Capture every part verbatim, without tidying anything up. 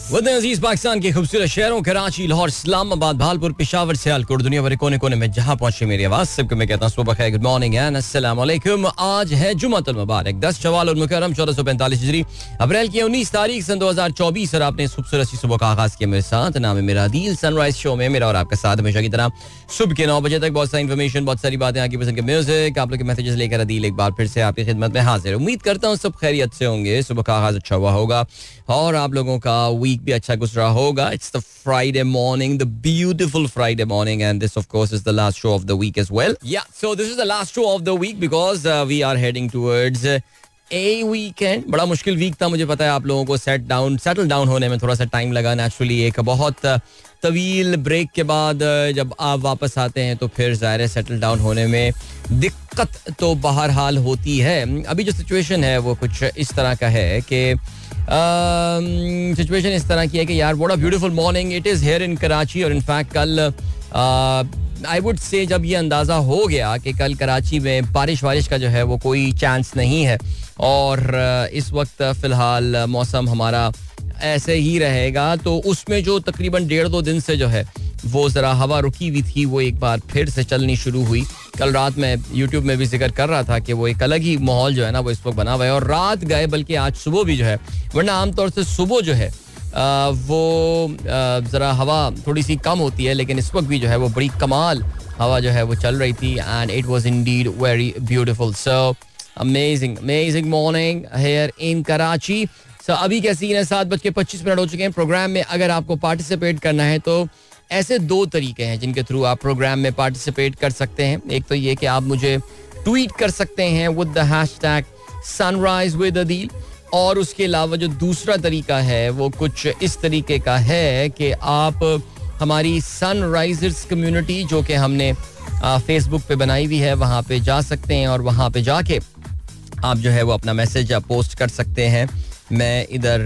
वतन अजीज पाकिस्तान के खूबसूरत शहरों कराची, लाहौर, इस्लामाबाद, भालपुर, पेशावर, सियालकोट, दुनिया भर कोने कोने में जहां पहुंचे मेरी आवाज सबको मैं कहता हूं सुबह खैर, गुड मॉर्निंग एंड अस्सलाम वालेकुम। आज है जुमातुल मुबारक, दस शवाल और मुकर्रम चौदह सौ पैंतालीस हिजरी, अप्रैल की उन्नीस तारीख सन दो हजार चौबीस। और आपने इस खूबसूरत सी सुबह का आगाज किया मेरे साथ। नाम है मेरा आदिल। सनराइज शो में मेरा और आपका साथ हमेशा की तरह सुबह के नौ बजे तक बहुत सारी इन्फॉर्मेशन, बहुत सारी बातें, आपकी पसंद के म्यूजिक, आप लोग के मैसेजेस लेकर आदिल एक बार फिर से आपकी खिदमत में हाजिर। उम्मीद करता हूँ सब खैरियत से होंगे, सुबह का आगाज अच्छा हुआ होगा और आप लोगों का वीक भी अच्छा गुजरा होगा। It's the Friday morning, the beautiful Friday morning, and this, of course, is the last show of the week as well. Yeah, so this is the last show of the week because uh, we are heading towards uh, a weekend. बड़ा मुश्किल week था, मुझे पता है। आप लोगों को set down settle down होने में थोड़ा सा टाइम लगा। नेचुरली एक बहुत तवील ब्रेक के बाद जब आप वापस आते हैं तो फिर ज़ाहिर है सेटल डाउन होने में दिक्कत तो बहरहाल होती है। अभी जो सिचुएशन है वो कुछ इस तरह का है कि सिचुएशन इस तरह की है कि यार what a beautiful morning it is here in Karachi. और इनफैक्ट कल आई वुड से जब ये अंदाज़ा हो गया कि कल कराची में बारिश वारिश का जो है वो कोई चांस नहीं है और इस वक्त फ़िलहाल मौसम हमारा ऐसे ही रहेगा, तो उसमें जो तकरीबन डेढ़ दो दिन से जो है वो ज़रा हवा रुकी हुई थी वो एक बार फिर से चलनी शुरू हुई। कल रात में यूट्यूब में भी जिक्र कर रहा था कि वो एक अलग ही माहौल जो है ना वो इस वक्त बना हुआ है। और रात गए बल्कि आज सुबह भी जो है, वरना आमतौर से सुबह जो है आ, वो ज़रा हवा थोड़ी सी कम होती है, लेकिन इस वक्त भी जो है वो बड़ी कमाल हवा जो है वो चल रही थी and it was indeed very beautiful. So amazing amazing morning here in Karachi. So अभी क्या सीन है, सात बज के पच्चीस मिनट हो चुके हैं। प्रोग्राम में अगर आपको पार्टिसिपेट करना है तो ऐसे दो तरीके हैं जिनके थ्रू आप प्रोग्राम में पार्टिसिपेट कर सकते हैं। एक तो ये कि आप मुझे ट्वीट कर सकते हैं with the hashtag sunrise with Adeel, और उसके अलावा जो दूसरा तरीका है वो कुछ इस तरीके का है कि आप हमारी सनराइजर्स कम्युनिटी जो कि हमने फेसबुक पे बनाई हुई है वहाँ पे जा सकते हैं और वहाँ पे जाके आप जो है वो अपना मैसेज आप पोस्ट कर सकते हैं। मैं इधर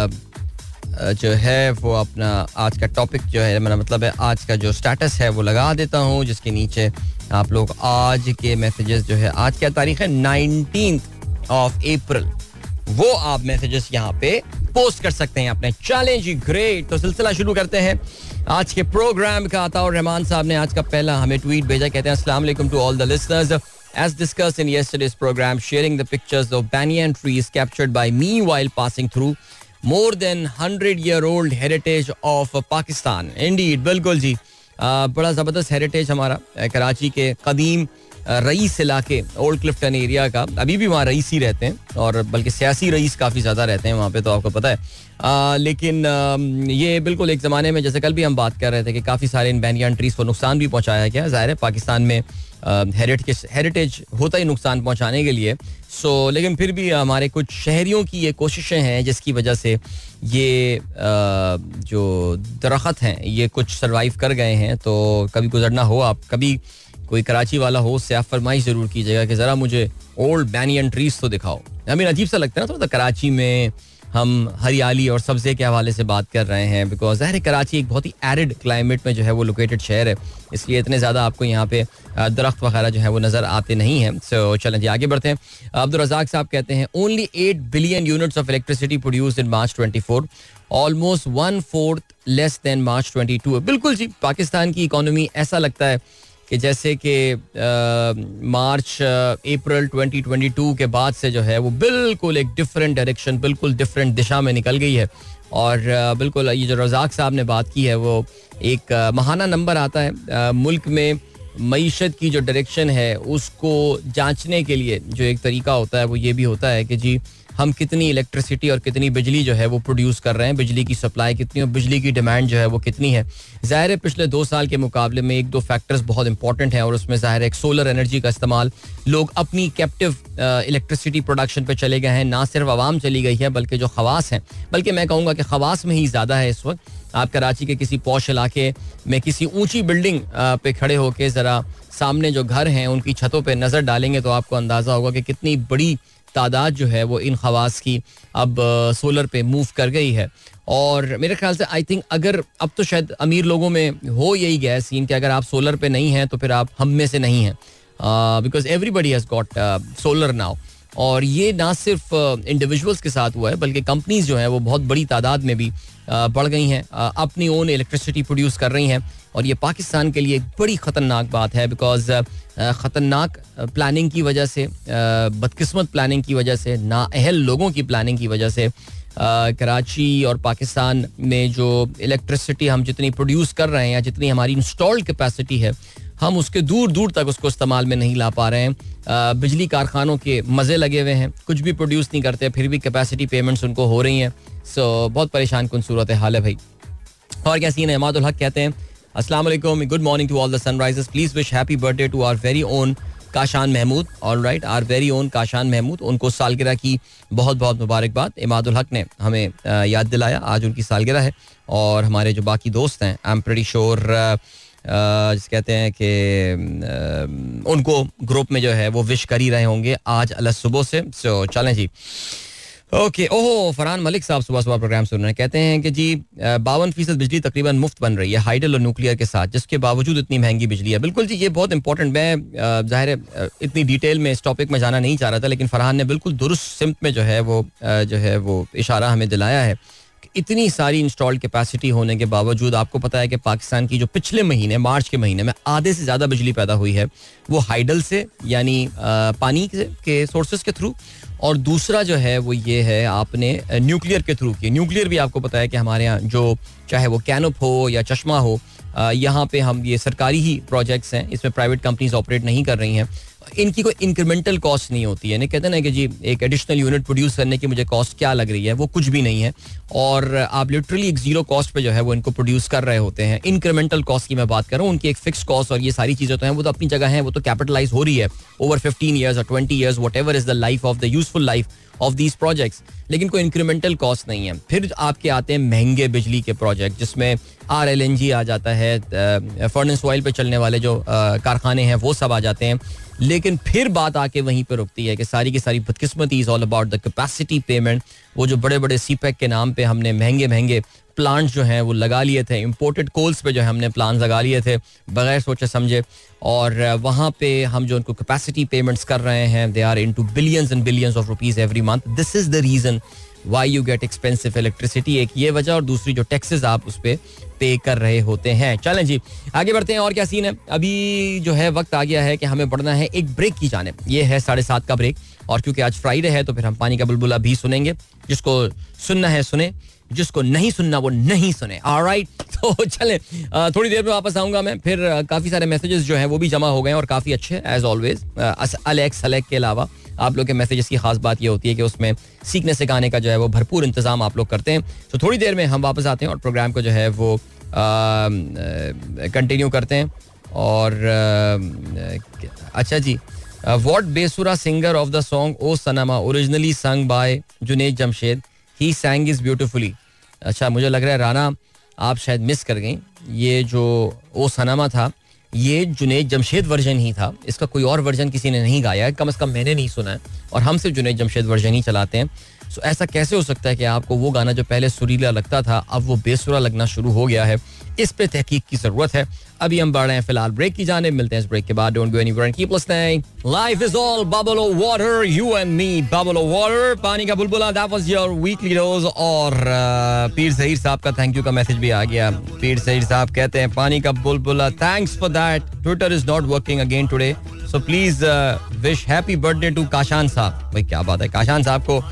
जो है वो अपना आज का टॉपिक जो है, मेरा मतलब है आज का जो स्टेटस है वो लगा देता हूँ, जिसके नीचे आप लोग आज के मैसेजेस जो है, आज क्या तारीख है, नाइनटीन्थ ऑफ अप्रैल, वो आप मैसेजेस यहाँ पे पोस्ट कर सकते हैं अपने। चैलेंज ग्रेट, तो सिलसिला शुरू करते हैं आज के प्रोग्राम का। अताउर रहमान साहब ने आज का पहला हमें ट्वीट भेजा, कहते हैं अस्सलाम वालेकुम to all the listeners. As discussed in yesterday's program, sharing the pictures of banyan trees captured by me while passing through more than one hundred year old heritage of Pakistan. Indeed, बिल्कुल जी, बड़ा ज़बरदस्त heritage हमारा कराची के कदीम rice इलाके old Clifton area का। अभी भी वहाँ रईस ही रहते हैं और बल्कि सियासी रईस काफ़ी ज़्यादा रहते हैं वहाँ पे, तो आपको पता है। आ, लेकिन आ, ये बिल्कुल एक ज़माने में, जैसे कल भी हम बात कर रहे थे कि काफ़ी सारे इन बैनियन ट्रीज को नुकसान भी पहुँचाया गया। ज़ाहिर है पाकिस्तान में हेरिटेज हेरिटेज होता ही नुकसान पहुँचाने के लिए। सो लेकिन फिर भी हमारे कुछ शहरियों की ये कोशिशें हैं जिसकी वजह से ये आ, जो दरख्त हैं ये कुछ सर्वाइव कर गए हैं। तो कभी गुजरना हो, आप कभी कोई कराची वाला हो, उससे आप फरमाइश ज़रूर कीजिएगा कि ज़रा मुझे ओल्ड बैनियन ट्रीज तो दिखाओ। हमें अजीब सा लगता है ना थोड़ा, कराची में हम हरियाली और सब्ज़े के हवाले से बात कर रहे हैं, बिकॉज ज़ाहिर है कराची एक बहुत ही एरिड क्लाइमेट में जो है वो लोकेटेड शहर है, इसलिए इतने ज़्यादा आपको यहाँ पे दरख्त वगैरह जो है वो नज़र आते नहीं हैं। सो चलें जी आगे बढ़ते हैं। अब्दुल रज़ाक साहब कहते हैं only eight billion units of electricity produced in March twenty four, almost one fourth less than March twenty two. बिल्कुल जी, पाकिस्तान की इकोनॉमी ऐसा लगता है कि जैसे कि March April twenty twenty two के बाद से जो है वो बिल्कुल एक डिफरेंट डायरेक्शन, बिल्कुल डिफरेंट दिशा में निकल गई है। और uh, बिल्कुल ये जो रज़ाक साहब ने बात की है वो एक uh, महाना नंबर आता है। uh, मुल्क में मईशत की जो डायरेक्शन है उसको जांचने के लिए जो एक तरीका होता है वो ये भी होता है कि जी हम कितनी इलेक्ट्रिसिटी और कितनी बिजली जो है वो प्रोड्यूस कर रहे हैं, बिजली की सप्लाई कितनी और बिजली की डिमांड जो है वो कितनी है। ज़ाहिर है पिछले दो साल के मुकाबले में एक दो फैक्टर्स बहुत इंपॉर्टेंट हैं और उसमें ज़ाहिर है एक सोलर एनर्जी का इस्तेमाल, लोग अपनी कैप्टिव इलेक्ट्रिसिटी प्रोडक्शन पे चले गए हैं। ना सिर्फ आवाम चली गई है बल्कि जो खवास हैं, बल्कि मैं कहूँगा कि खवास में ही ज़्यादा है इस वक्त। आप कराची के किसी पॉश इलाके में किसी ऊँची बिल्डिंग पे खड़े होकर ज़रा सामने जो घर हैं उनकी छतों पर नज़र डालेंगे तो आपको अंदाज़ा होगा कि कितनी बड़ी तादाद जो है वो इन खवास की अब सोलर पे मूव कर गई है। और मेरे ख्याल से आई थिंक अगर अब तो शायद अमीर लोगों में हो यही गया सीन कि अगर आप सोलर पे नहीं हैं तो फिर आप हम में से नहीं हैं, because everybody has got solar now. और ये ना सिर्फ इंडिविजुअल्स के साथ हुआ है बल्कि कंपनीज जो हैं वो बहुत बड़ी तादाद में भी बढ़ गई हैं, अपनी ओन इलेक्ट्रिसिटी प्रोड्यूस कर रही हैं. और ये पाकिस्तान के लिए एक बड़ी ख़तरनाक बात है, बिकॉज ख़तरनाक प्लानिंग की वजह से, बदकिस्मत प्लानिंग की वजह से, नाअहल लोगों की प्लानिंग की वजह से कराची और पाकिस्तान में जो इलेक्ट्रिसिटी हम जितनी प्रोड्यूस कर रहे हैं या जितनी हमारी इंस्टॉल्ड कैपेसिटी है, हम उसके दूर दूर तक उसको इस्तेमाल में नहीं ला पा रहे हैं. बिजली कारखानों के मज़े लगे हुए हैं, कुछ भी प्रोड्यूस नहीं करते, फिर भी कैपेसिटी पेमेंट्स उनको हो रही हैं. सो बहुत परेशान कुन सूरत हाल है भाई. और क्या सीन है? इमादुल हक कहते हैं अस्सलाम वालेकुम, good morning to all the sunrisers, please wish happy birthday to our very own Kashan Mahmood. All right, our very own Kashan Mahmood, उनको सालगिरह की बहुत बहुत मुबारकबाद. इमादुल हक ने हमें याद दिलाया, आज उनकी सालगिरह है. और हमारे जो बाकी दोस्त हैं, आई एम प्रीटी श्योर जिस कहते हैं कि उनको ग्रुप में जो है वो विश कर ही रहे होंगे आज अल सुबह से. सो चलें जी. ओके. ओहो, फरहान मलिक साहब सुबह सुबह प्रोग्राम सुन रहे हैं, कहते हैं कि जी बावन फीसद बिजली तकरीबन मुफ्त बन रही है हाइडल और न्यूक्लियर के साथ, जिसके बावजूद इतनी महंगी बिजली है. बिल्कुल जी, ये बहुत इंपॉर्टेंट. मैं जाहिर है इतनी डिटेल में इस टॉपिक में जाना नहीं चाह रहा था, लेकिन फरहान ने बिल्कुल दुरुस्त सिमत में जो है वो जो है वो इशारा हमें दिलाया है. इतनी सारी इंस्टॉल्ड कैपेसिटी होने के बावजूद आपको पता है कि पाकिस्तान की जो पिछले महीने, मार्च के महीने में आधे से ज़्यादा बिजली पैदा हुई है वो हाइडल से, यानी पानी के सोर्सेज के थ्रू, और दूसरा जो है वो ये है आपने न्यूक्लियर के थ्रू की. न्यूक्लियर भी आपको पता है कि हमारे यहाँ जो चाहे वो कैनोप हो या चश्मा हो, यहाँ पे हम ये सरकारी ही प्रोजेक्ट्स हैं, इसमें प्राइवेट कंपनीज ऑपरेट नहीं कर रही हैं. इनकी कोई इंक्रीमेंटल कॉस्ट नहीं होती है. नहीं कहते ना कि जी एक एडिशनल यूनिट प्रोड्यूस करने की मुझे कॉस्ट क्या लग रही है, वो कुछ भी नहीं है. और आप लिटरली एक जीरो कॉस्ट पे जो है वो इनको प्रोड्यूस कर रहे होते हैं. इंक्रीमेंटल कॉस्ट की मैं बात कर रहा हूँ, उनकी एक फिक्स कॉस्ट और ये सारी चीज़ें तो हैं, वो तो अपनी जगह हैं, वो तो कैपिटलाइज हो रही है ओवर फिफ्टीन ईयर्स और twenty years, whatever is the life of the useful life of these projects. लेकिन कोई इंक्रीमेंटल कॉस्ट नहीं है. फिर आपके आते हैं महंगे बिजली के प्रोजेक्ट, जिसमें आर एल एन जी आ जाता है, फर्नेस ऑयल पे चलने वाले जो कारखाने हैं वो सब आ जाते हैं. लेकिन फिर बात आके वहीं पे रुकती है कि सारी की सारी बदकिस्मती is all about the capacity payment. वो जो बड़े बड़े सी पैक के नाम पे हमने महंगे महंगे प्लांट्स जो हैं वो लगा लिए थे, इंपोर्टेड कोल्स पे जो है हमने प्लान लगा लिए थे बगैर सोचे समझे, और वहाँ पे हम जो उनको कैपेसिटी पेमेंट्स कर रहे हैं, they are into billions and billions of rupees every month. This is the reason why you get expensive electricity. एक ये वजह, और दूसरी जो टैक्सेस आप उस पर पे कर रहे होते हैं. चलें जी आगे बढ़ते हैं. और क्या सीन है? अभी जो है वक्त आ गया है कि हमें बढ़ना है एक ब्रेक की जानिब. ये है साढ़े सात का ब्रेक, और क्योंकि आज फ्राइडे है तो फिर हम पानी का बुलबुला भी सुनेंगे. जिसको सुनना है सुने, जिसको नहीं सुनना वो नहीं सुने. ऑलराइट, तो चलें थोड़ी देर में वापस आऊंगा मैं. फिर काफ़ी सारे मैसेजेस जो हैं वो भी जमा हो गए और काफ़ी अच्छे एज ऑलवेज. अलेक्स सलेक्ट के अलावा आप लोग के मैसेजेस की खास बात ये होती है कि उसमें सीखने सिखाने का जो है वो भरपूर इंतजाम आप लोग करते हैं. तो थोड़ी देर में हम वापस आते हैं और प्रोग्राम को जो है वो कंटिन्यू करते हैं. और आ, अच्छा जी, व्हाट बेसुरा singer of the song O Sanam originally sung by Junaid Jamshed, he sang is beautifully. अच्छा, मुझे लग रहा है राना आप शायद मिस कर गई. ये जो ओ सनमा था ये जुनैद जमशेद वर्जन ही था, इसका कोई और वर्जन किसी ने नहीं गाया है, कम से कम मैंने नहीं सुना है, और हम सिर्फ जुनैद जमशेद वर्जन ही चलाते हैं. सो so, ऐसा कैसे हो सकता है कि आपको वो गाना जो पहले सुरीला लगता था अब वो बेसुरा लगना शुरू हो गया है? इस पे तहकीक की जरूरत है. अभी हम बढ़ रहे हैं फिलहाल ब्रेक की जाने, मिलते हैं इस ब्रेक के बाद. Don't go anywhere and keep listening. Life is all bubble of water, you and me bubble of water, पानी का बुलबुला. That was your weekly dose. और पीर ज़हीर साहब का थैंक यू का मैसेज भी आ गया. पीर ज़हीर साहब कहते हैं पानी का बुलबुला, thanks for that. Twitter is not working again today, so please wish happy birthday to Kashan साहब. भाई क्या बात है, काशान साहब को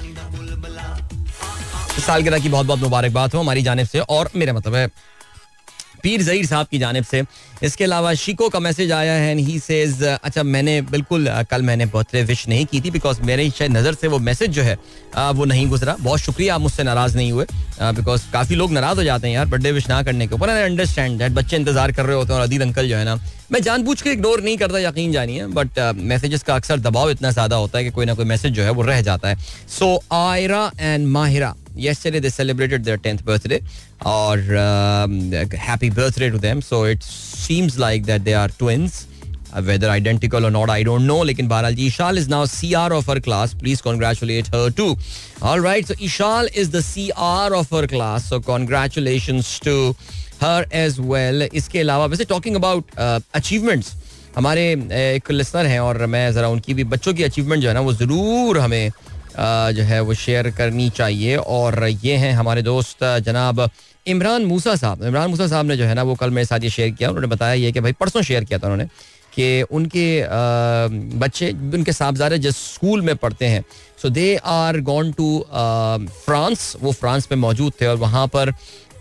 सालगिरह की बहुत बहुत मुबारकबाद हो हमारी जानिब से, और मेरा मतलब है पीर ज़हीर साहब की जानिब से. इसके अलावा शिको का मैसेज आया है, ही सेज, अच्छा मैंने बिल्कुल कल मैंने बर्थडे विश नहीं की थी बिकॉज मेरे शायद नज़र से वो मैसेज जो है वो नहीं गुजरा. बहुत शुक्रिया, आप मुझसे नाराज़ नहीं हुए, बिकॉज काफ़ी लोग नाराज़ हो जाते हैं यार बर्थडे विश ना करने के ऊपर. आई अंडरस्टैंड दैट, बच्चे इंतजार कर रहे होते हैं और अदील अंकल जो है ना, मैं जानबूझ के इग्नोर नहीं करता, यकीन जानिए, बट मैसेजेस का अक्सर दबाव इतना ज़्यादा होता है कि कोई ना कोई मैसेज जो है वो रह जाता है. So Ayra and Mahira, yesterday they celebrated their tenth birthday, or um, happy birthday to them. So it seems like that they are twins, uh, whether identical or not I don't know, lekin bahral ji Ishal is now C R of her class, please congratulate her too. All right, so Ishal is the C R of her class, so congratulations to her as well. इसके अलावा वैसे talking about uh, achievements, हमारे एक listener हैं और मैं ज़रा उनकी भी बच्चों की अचीवमेंट जो है ना वो ज़रूर हमें Uh, जो है वो शेयर करनी चाहिए. और ये हैं हमारे दोस्त जनाब इमरान मूसा साहब इमरान मूसा साहब ने जो है ना वो कल मेरे साथ ये शेयर किया. उन्होंने बताया ये कि भाई परसों शेयर किया था उन्होंने कि उनके आ, बच्चे उनके साहबजादे जिस स्कूल में पढ़ते हैं so they are gone to France. वो फ्रांस में मौजूद थे और वहाँ पर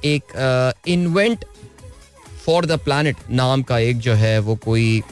एक इन्वेंट फॉर द प्लैनेट नाम का एक जो है वो कोई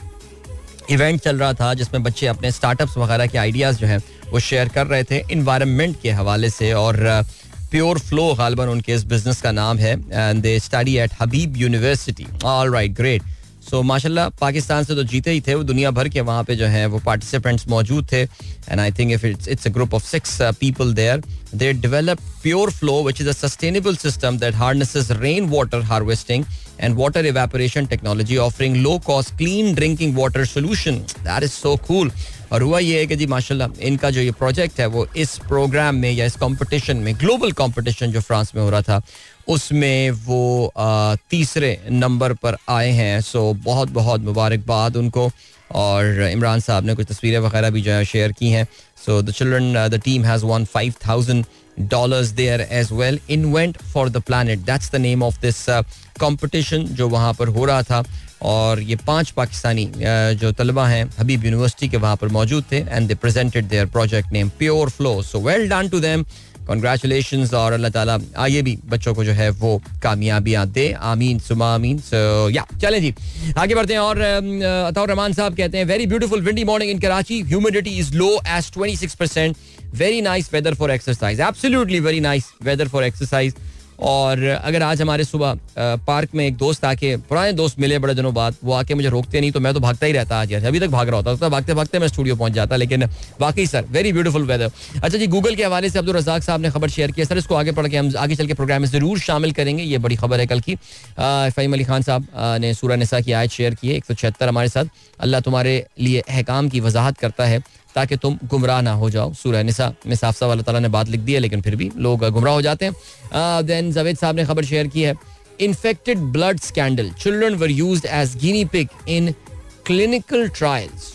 इवेंट चल रहा था जिसमें बच्चे अपने स्टार्टअप्स वगैरह के आइडियाज़ जो हैं वो शेयर कर रहे थे इन्वायरमेंट के हवाले से. और प्योर फ्लो गालिबन उनके इस बिजनेस का नाम है and they study at Habib University. All right, great. So माशाल्लाह पाकिस्तान से तो जीते ही थे, वो दुनिया भर के वहाँ पे जो है वो पार्टिसिपेंट्स मौजूद थे. And I think if it's it's a group of six people there. They develop pure flow which is a sustainable system that harnesses rain water harvesting and water evaporation technology offering low cost clean drinking water solution. That is so cool. और हुआ ये है कि जी माशाल्लाह इनका जो ये project है वो इस प्रोग्राम में या इस कंपटीशन में, ग्लोबल कंपटीशन जो फ्रांस में हो रहा था, उसमें वो आ, तीसरे नंबर पर आए हैं. सो बहुत बहुत मुबारकबाद उनको. और इमरान साहब ने कुछ तस्वीरें वगैरह भी जो है शेयर की हैं. So the children the team has won five thousand dollars there as well. Invent for the planet, that's the name of this uh, competition जो वहाँ पर हो रहा था. और ये पांच पाकिस्तानी uh, जो तलबा हैं हबीब यूनिवर्सिटी के वहाँ पर मौजूद थे and they presented their project name Pure Flow. So well done to them. Congratulations. और अल्लाह ताला आगे भी बच्चों को जो है वो कामयाबियां दे. आमीन सुमा आमीन. सो या चलें जी आगे बढ़ते हैं. और अताउर रहमान साहब कहते हैं very beautiful windy morning in Karachi. Humidity is low as twenty six percent. Very nice weather for exercise. Absolutely very nice weather for exercise. और अगर आज हमारे सुबह पार्क में एक दोस्त आके, पुराने दोस्त मिले बड़े दिनों बाद, वो आके मुझे रोकते नहीं तो मैं तो भागता ही रहता. आज यार अभी तक भाग रहा होता, भागते भागते मैं स्टूडियो पहुंच जाता. लेकिन वाकई सर वेरी ब्यूटीफुल वेदर. अच्छा जी, गूगल के हवाले से अब्दुल रज़ाक साहब ने खबर शेयर की. सर इसको आगे पढ़ के हम आगे चल के प्रोग्राम में जरूर शामिल करेंगे. ये बड़ी खबर है कल की. फ़हीम अली खान साहब ने सूरह निसा की आयत शेयर की है एक सौ छिहत्तर हमारे साथ. अल्लाह तुम्हारे लिए अहकाम की वजाहत करता है ताकि तुम गुमराह ना हो जाओ. सूरह निसा में साफ साफ अल्लाह ताला ने बात लिख दी है, लेकिन फिर भी लोग गुमराह हो जाते हैं. देन जावेद साहब ने खबर शेयर की है infected blood scandal, children were used as guinea pig in clinical trials.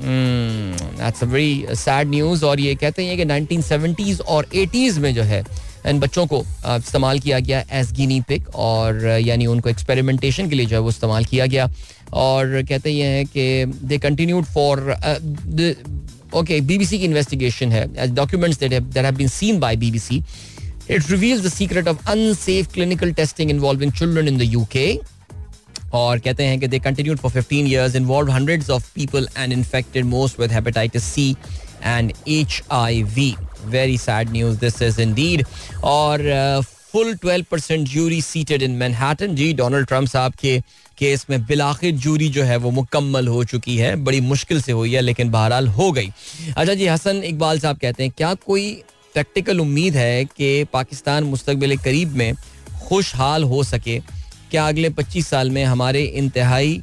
That's a very sad news. और ये कहते हैं कि नाइनटीन सेवेंटीज़ और एटीज़ में जो है इन बच्चों को इस्तेमाल किया गया एज गिनी पिग, और यानी उनको एक्सपेरिमेंटेशन के लिए जो है वो इस्तेमाल किया गया. और कहते ये हैं कि they continued for okay BBC की इन्वेस्टिगेशन है. Documents that have that have been seen by BBC, it reveals the secret of unsafe clinical testing involving children in the UK. और कहते हैं कि they continued for fifteen years, involved hundreds of people and infected most with hepatitis C and H I V. Very sad news this is indeed. और full twelve percent jury seated in Manhattan. जी Donald Trump साहब के case में बिलाखिर jury जो है वो मुकम्मल हो चुकी है. बड़ी मुश्किल से हुई है लेकिन बहरहाल हो गई. अच्छा जी, हसन इकबाल साहब कहते हैं क्या कोई प्रैक्टिकल उम्मीद है कि पाकिस्तान मुस्तकबिल करीब में खुशहाल हो सके? क्या अगले पच्चीस साल में हमारे इंतहाई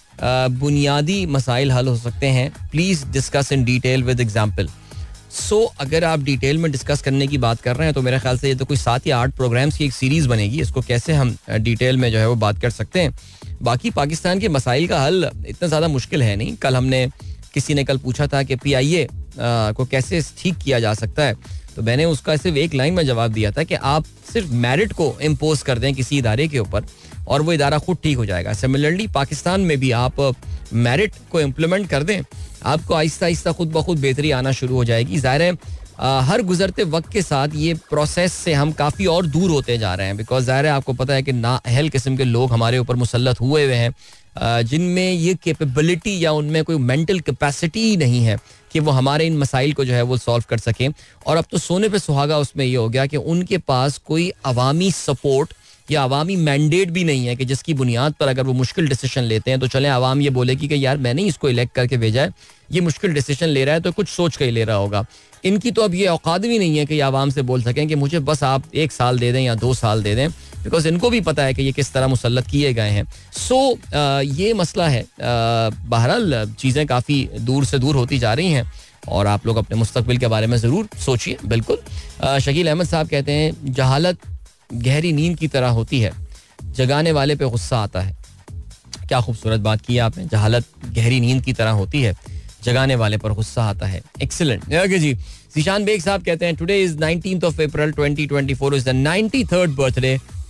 बुनियादी मसाइल हल हो सकते हैं? Please discuss in detail with example. सो अगर आप डिटेल में डिस्कस करने की बात कर रहे हैं तो मेरे ख्याल से ये तो कोई सात या आठ प्रोग्राम्स की एक सीरीज़ बनेगी. इसको कैसे हम डिटेल में जो है वो बात कर सकते हैं. बाकी पाकिस्तान के मसाइल का हल इतना ज़्यादा मुश्किल है नहीं. कल हमने किसी ने कल पूछा था कि पी आई ए को कैसे ठीक किया जा सकता है, तो मैंने उसका सिर्फ एक लाइन में जवाब दिया था कि आप सिर्फ मेरिट को इम्पोज कर दें किसी इदारे के ऊपर और वो इदारा खुद ठीक हो जाएगा. सिमिलरली पाकिस्तान में भी आप मेरिट को इम्प्लीमेंट कर दें, आपको आहिस्ता आहिस्ता खुद ब खुद बेहतरी आना शुरू हो जाएगी. ज़ाहिर है हर गुजरते वक्त के साथ ये प्रोसेस से हम काफ़ी और दूर होते जा रहे हैं. बिकॉज ज़ाहिर है आपको पता है कि नाअहल किस्म के लोग हमारे ऊपर मुसल्लत हुए हुए हैं जिनमें ये कैपेबिलिटी या उनमें कोई मेंटल कैपेसिटी ही नहीं है कि वो हमारे इन मसाइल को जो है वो सॉल्व कर सकें. और अब तो सोने पे सुहागा उसमें ये हो गया कि उनके पास कोई अवामी सपोर्ट या अवामी मैंडेट भी नहीं है कि जिसकी बुनियाद पर अगर वो मुश्किल डिसीजन लेते हैं तो चलें आवाम ये बोलेगी कि यार मैंने इसको इलेक्ट करके भेजा है, ये मुश्किल डिसीजन ले रहा है तो कुछ सोच कर ही ले रहा होगा. इनकी तो अब ये औकात भी नहीं है कि आवाम से बोल सकें कि मुझे बस आप एक साल दे दें या दो साल दे दें, बिकॉज इनको भी पता है कि ये किस तरह मुसल्लत किए गए हैं. सो so, ये मसला है. बहरहाल चीज़ें काफ़ी दूर से दूर होती जा रही हैं और आप लोग अपने मुस्तकबिल के बारे में ज़रूर सोचिए. बिल्कुल. शकील अहमद साहब कहते हैं जहालत गहरी नींद की तरह होती है, जगाने वाले पे गुस्सा आता है. क्या खूबसूरत बात की है आपने. जहालत गहरी नींद की तरह होती है, जगाने वाले पर गुस्सा आता है. एक्सीलेंट. ओके जी. जीशान बेग साहब कहते हैं today is nineteenth of April twenty twenty four is the ninety third birthday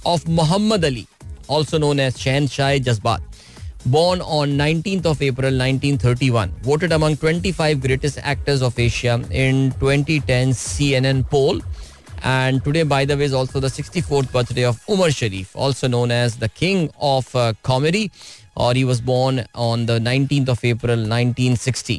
of Muhammad Ali, also known as Shahenshah Jazbat, born on nineteenth of April nineteen thirty-one, voted among twenty-five greatest actors of Asia in twenty ten C N N poll. And today, by the way, is also the sixty-fourth birthday of Umar Sharif, also known as the king of uh, comedy, or he was born on the nineteenth of April nineteen sixty.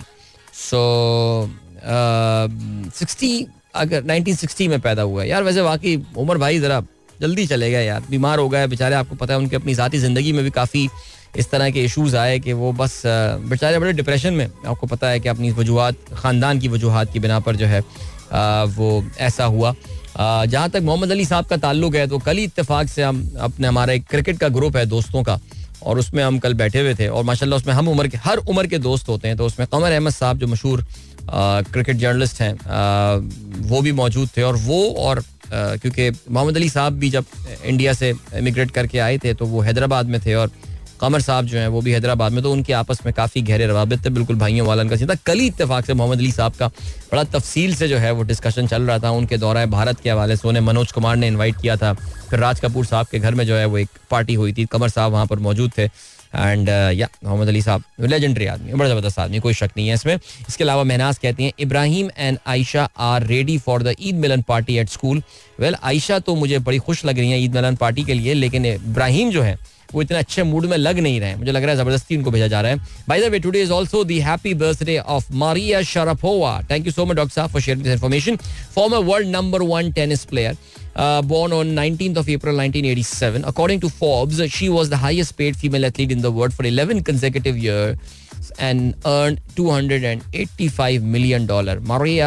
So uh, sixty अगर nineteen sixty में पैदा हुआ है यार. वैसे वाकई उमर भाई जरा जल्दी चले गए यार, बीमार हो गए बेचारे. आपको पता है उनके अपनी ज़ाती ज़िंदगी में भी काफ़ी इस तरह के इश्यूज आए कि वो बस बेचारे बड़े डिप्रेशन में. आपको पता है कि अपनी वजूहात, ख़ानदान की वजूहात की बिना पर जो है आ, वो ऐसा हुआ. जहाँ तक मोहम्मद अली साहब का ताल्लुक है तो कल ही इत्तेफाक से हम अपने हमारा एक क्रिकेट का ग्रुप है दोस्तों का, और उसमें हम कल बैठे हुए थे, और माशाल्लाह उसमें हम उम्र के हर उम्र के दोस्त होते हैं. तो उसमें कमर अहमद साहब जो मशहूर क्रिकेट जर्नलिस्ट हैं आ, वो भी मौजूद थे. और वो और आ, क्योंकि मोहम्मद अली साहब भी जब इंडिया से इमिग्रेट करके आए थे तो वो हैदराबाद में थे, और कमर साहब जो हैं वो भी हैदराबाद में, तो उनके आपस में काफ़ी गहरे रवाबित थे. बिल्कुल भाइयों वाला उनका सीधा. कल ही इत्तेफाक से मोहम्मद अली साहब का बड़ा तफसील से जो है वो डिस्कशन चल रहा था उनके दौरा भारत के हवाले से. उन्हें मनोज कुमार ने इन्वाइट किया था. फिर राज कपूर साहब के घर में जो है वो एक पार्टी हुई थी, कमर साहब वहाँ पर मौजूद थे. एंड या मोहम्मद अली साहब लेजेंडरी आदमी, बड़ा ज़बरदस्त आदमी, कोई शक नहीं है इसमें. इसके अलावा महनाज कहती हैं Ibrahim and Ayesha are ready for the Eid Milan party at school. Well Ayesha तो मुझे बड़ी खुश लग रही है ईद मिलन पार्टी के लिए, लेकिन इब्राहिम जो है वो इतने अच्छे मूड में लग नहीं रहे हैं. मुझे लग रहा है जबरदस्ती उनको भेजा जा रहा है. By the way today is also the happy birthday of Maria Sharapova. Thank you so much doctor साहब for sharing this information. Former world number one tennis player, Uh, born on nineteenth of April nineteen eighty-seven. According to Forbes, she was the highest paid female athlete in the world for eleven consecutive years and earned two hundred eighty-five million dollars. Maria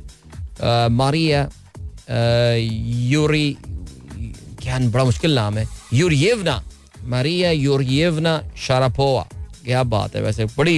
uh, Maria uh, Yuri क्या बड़ा मुश्किल नाम है, यूरियेवना, Maria यूरियेवना Sharapova. क्या बात है. वैसे बड़ी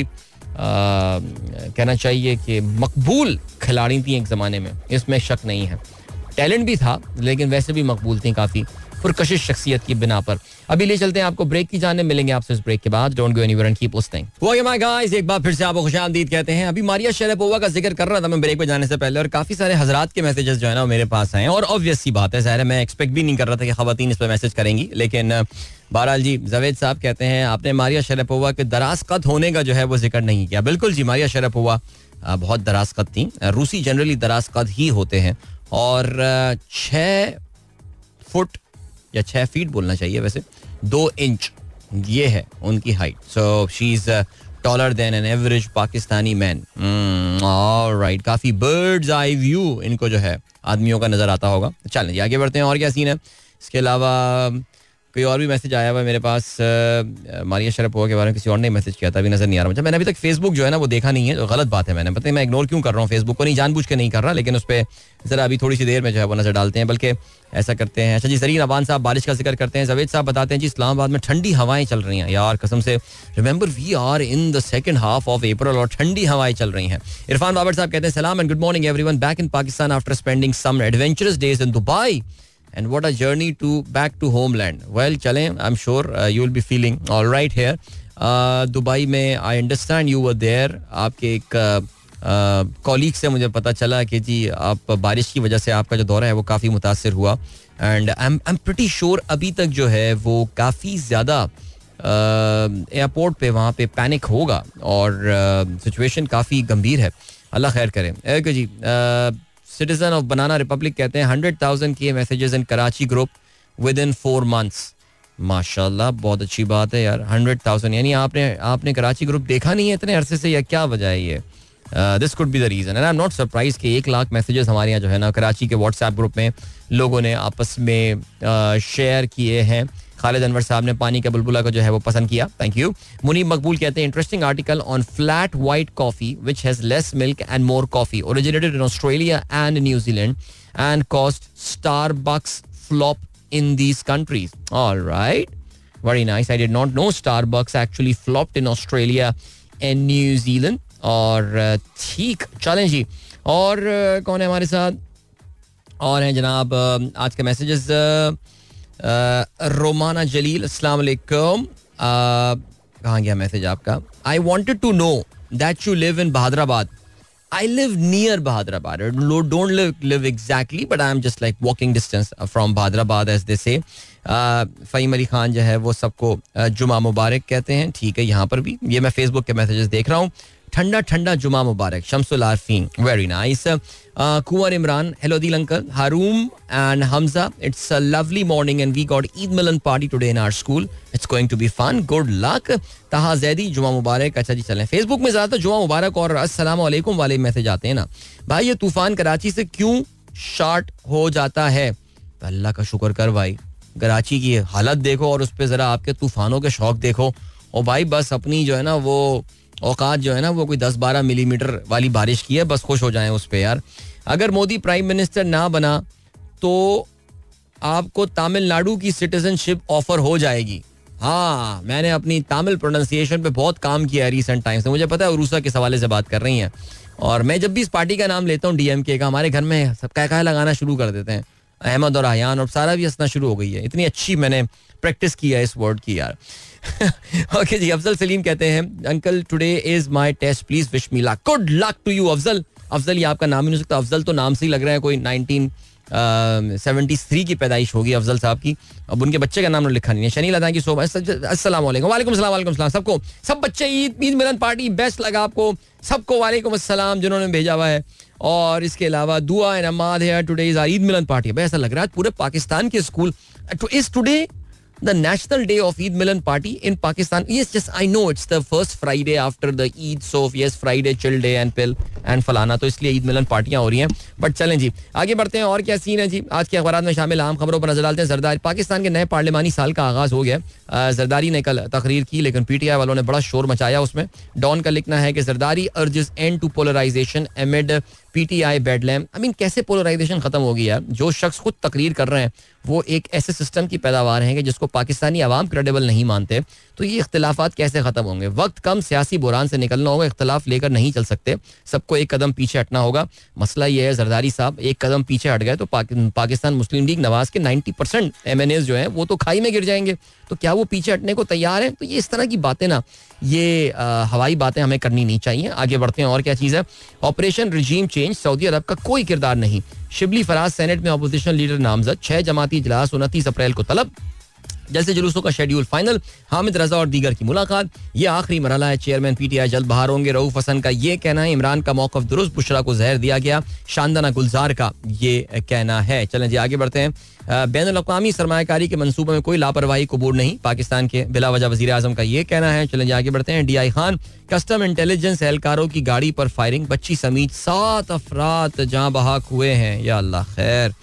आ, कहना चाहिए कि मकबूल खिलाड़ी थी एक ज़माने में, इसमें शक नहीं है. टैलेंट भी था लेकिन वैसे भी मकबूल थी काफ़ी पुरकशिश शख्सियत की बिना पर. अभी ले चलते हैं आपको ब्रेक की जाने, मिलेंगे आपसे इस ब्रेक के बाद. Don't go anywhere and keep listening. Okay my guys, एक बार फिर से आपको खुशामदीद कहते हैं. अभी मारिया शरापोवा का जिक्र कर रहा था मैं ब्रेक पे जाने से पहले, और काफ़ी सारे हजरात के मैसेजेस जो है ना मेरे पास आए, और ऑब्वियस सी बात है, ज़ाहिर है मैं एक्सपेक्ट भी नहीं कर रहा था कि ख़वातीन इस पर मैसेज करेंगी, लेकिन बहरहाल जी. जावेद साहब कहते हैं आपने मारिया शरापोवा के दराज कद होने का जो है वो जिक्र नहीं किया. बिल्कुल जी, मारिया शरापोवा बहुत दराज कद थी. रूसी जनरली दराज कद ही होते हैं, और छः फुट या छः फीट बोलना चाहिए वैसे, दो इंच ये है उनकी हाइट. So she is taller than an average Pakistani man. Alright, काफ़ी बर्ड्स आई व्यू इनको जो है आदमियों का नज़र आता होगा. चलें आगे बढ़ते हैं, और क्या सीन है. इसके अलावा कोई और भी मैसेज आया हुआ है मेरे पास. मारिया शरापोवा के बारे में किसी और ने मैसेज किया था, अभी नजर नहीं आ रहा मुझे. मैंने अभी तक फेसबुक जो है ना वो देखा नहीं है, तो गलत बात है. मैंने पता नहीं मैं इग्नोर क्यों कर रहा हूँ फेसबुक को, नहीं जानबूझ के नहीं कर रहा, लेकिन उस पर जरा अभी थोड़ी सी देर में जो है वो नजर डालते हैं, बल्कि ऐसा करते हैं. अच्छा जी, सरीन अबान साहब बारिश का जिक्र करते हैं. जवेद साहब बताते हैं जी इस्लामाबाद में ठंडी हवाएं चल रही हैं. यार कसम से, remember we are in the second half of April और ठंडी हवाएं चल रही हैं. इरफान बाबर साहब कहते हैं सलाम and good morning everyone, back in Pakistan after spending some adventurous days in Dubai. And what a journey to back to homeland. Well, चलें, I'm sure uh, you will be feeling all right here. Uh, Dubai में I understand you were there. आपके एक colleague uh, uh, से मुझे पता चला कि जी आप बारिश की वजह से आपका जो दौरा है वो काफ़ी मुतासिर हुआ. And I am I am pretty sure अभी तक जो है वो काफ़ी ज़्यादा एयरपोर्ट पे वहाँ पे पैनिक होगा, और सिचुएशन uh, काफ़ी गंभीर है. अल्लाह खैर करे. ओके जी, सिटीजन ऑफ बनाना रिपब्लिक कहते हैं हंड्रेड थाउजेंड के messages in Karachi group within four months. माशाल्लाह, बहुत अच्छी बात है यार. हंड्रेड थाउजेंड यानी आपने आपने कराची ग्रुप देखा नहीं है इतने अरसे से, या क्या वजह है ये? This could be the reason. And I am not surprise कि एक लाख मैसेजेस हमारे यहाँ जो है ना कराची के व्हाट्सएप ग्रुप में लोगों ने आपस में शेयर किए हैं. खालिद अनवर साहब ने पानी का बुलबुला को जो है वो पसंद किया, थैंक यू. मुनीब मकबूल कहते हैं interesting article on flat white coffee which has less milk and more coffee, originated in Australia and New Zealand and cost Starbucks flop in these countries. All right, very nice. I did not know Starbucks actually flopped in Australia and New Zealand. और ठीक, चलें जी. और कौन है हमारे साथ? और हैं जनाब आज के मैसेजेस. रोमाना जलील, अस्सलाम वालेकुम. कहाँ गया मैसेज आपका? I wanted to know that you live in Hyderabad. I live near Bahadrabad. Don't live live exactly, but I am just like walking distance from Bahadrabad, as they say. Faheem Ali Khan जो है वो सबको जुमा मुबारक कहते हैं. ठीक है, यहाँ पर भी ये मैं फेसबुक के मैसेजेस देख रहा हूँ. ठंडा ठंडा जुमा मुबारक. Shamsul Arfeen, very nice. Kunwar Imran, hello Dil uncle. Haroom and Hamza, it's a lovely morning and we got Eid Milan party today in our school. It's going to be fun. Good luck. Taha Zaidi, जुमा मुबारक. अच्छा जी, चलें. फेसबुक में ज़्यादातर जुमा मुबारक और अस्सलाम वालेकुम वाले मैसेज आते हैं ना. भाई ये तूफान कराची से क्यों शार्ट हो जाता है? अल्लाह का शुक्र कर भाई, कराची की हालत देखो और उस पर ज़रा आपके तूफानों के शौक देखो. और भाई बस अपनी जो है ना वो औकात जो है ना वो कोई दस बारह मिलीमीटर वाली बारिश की है, बस खुश हो जाएं उस पे यार. अगर मोदी प्राइम मिनिस्टर ना बना तो आपको तमिलनाडु की सिटीजनशिप ऑफर हो जाएगी. हाँ, मैंने अपनी तमिल प्रोनाउंसिएशन पे बहुत काम किया है रिसेंट टाइम्स में. मुझे पता है उरूसा के हवाले से बात कर रही हैं, और मैं जब भी इस पार्टी का नाम लेता हूँ डीएमके का, हमारे घर में सब क्या क्या लगाना शुरू कर देते हैं. अहमद और आयान और सारा भी हंसना शुरू हो गई है. इतनी अच्छी मैंने प्रैक्टिस की है इस वर्ड की यार. ओके जी. अफजल सलीम कहते हैं, uncle today is my test, please wish me luck. Good luck to you Afzal. Afzal ये आपका नाम ही नहीं हो सकता. अफजल तो नाम से ही लग रहा है कोई नाइनटीन सेवेंटी थ्री की पैदाइश होगी अफजल साहब की. अब उनके बच्चे का नाम लिखा नहीं है. शनी लता की सो अस्सलाम वालेकुम. वालेकुम सलाम. वालेकुम सलाम सबको. सब बच्चे ईद ईद मिलन पार्टी बेस्ट लगा आपको सबको. वालेकुम अस्सलाम जिन्होंने भेजा हुआ है. और इसके अलावा दुआ एंड अमाद है. Today is our Eid Milan party. ऐसा लग रहा है पूरे पाकिस्तान के school is today the national day of Eid Milan party in Pakistan. Yes, just I know it's the first Friday after the Eid, so yes, Friday chill day and pill and फलाना, तो इसलिए ईद मिलन पार्टियां हो रही हैं. But चलें जी, आगे बढ़ते हैं. और क्या सीन है जी आज के अखबार में शामिल आम खबरों पर नजर डालते हैं. जरदारी, पाकिस्तान के नए पार्लिमानी साल का आगाज हो गया. जरदारी ने कल तकरीर की, लेकिन पीटीआई वालों ने बड़ा शोर मचाया उसमें. डॉन का लिखना है कि Zardari urges end to polarisation amid PTI bedlam. I mean कैसे पोलराइजेशन खत्म होगी यार? जो शख्स खुद तकरीर कर रहे हैं वो एक ऐसे सिस्टम की पैदावार है कि जिसको पाकिस्तानी अवाम क्रेडिबल नहीं मानते, तो ये इख्तिलाफात कैसे खत्म होंगे? वक्त कम, सियासी बुरान से निकलना होगा. इख्तिलाफ लेकर नहीं चल सकते, सबको एक कदम पीछे हटना होगा. मसला ये है जरदारी साहब एक कदम पीछे हट गए तो पाकिस्तान मुस्लिम लीग नवाज के ninety percent M N As जो है वो तो खाई में गिर जाएंगे. तो क्या वो पीछे हटने को तैयार है? तो ये इस तरह की बातें ना, ये आ, हवाई बातें हमें करनी नहीं चाहिए. आगे बढ़ते हैं. और क्या चीज़ है? ऑपरेशन रिजीम चेंज, सऊदी अरब का कोई किरदार नहीं. शिबली फराज सेनेट में अपोजिशन लीडर नामजद. छह जमाती इजलास उनतीस अप्रैल को तलब. जैसे जुलूसों का शेड्यूल फाइनल. हामिद रजा और दीगर की मुलाकात. ये आखिरी मरहला है. चेयरमैन पीटीआई जल्द बाहर होंगे. रऊफ हसन का ये कहना है. इमरान का मौकफ दुरुस्त, बुशरा को जहर दिया गया. शानदाना गुलजार का ये कहना है. चलें जी आगे बढ़ते हैं. बैनुल अक़वामी सरमायाकारी के मंसूबे में कोई लापरवाही कबूल नहीं, पाकिस्तान के बिला वजह वज़ीर आज़म का ये कहना है. चलें जी आगे बढ़ते हैं. D I Khan, custom intelligence एहलकारों की गाड़ी पर फायरिंग, बच्ची समेत सात अफराद जहां बहाक हुए हैं. या अल्लाह खैर.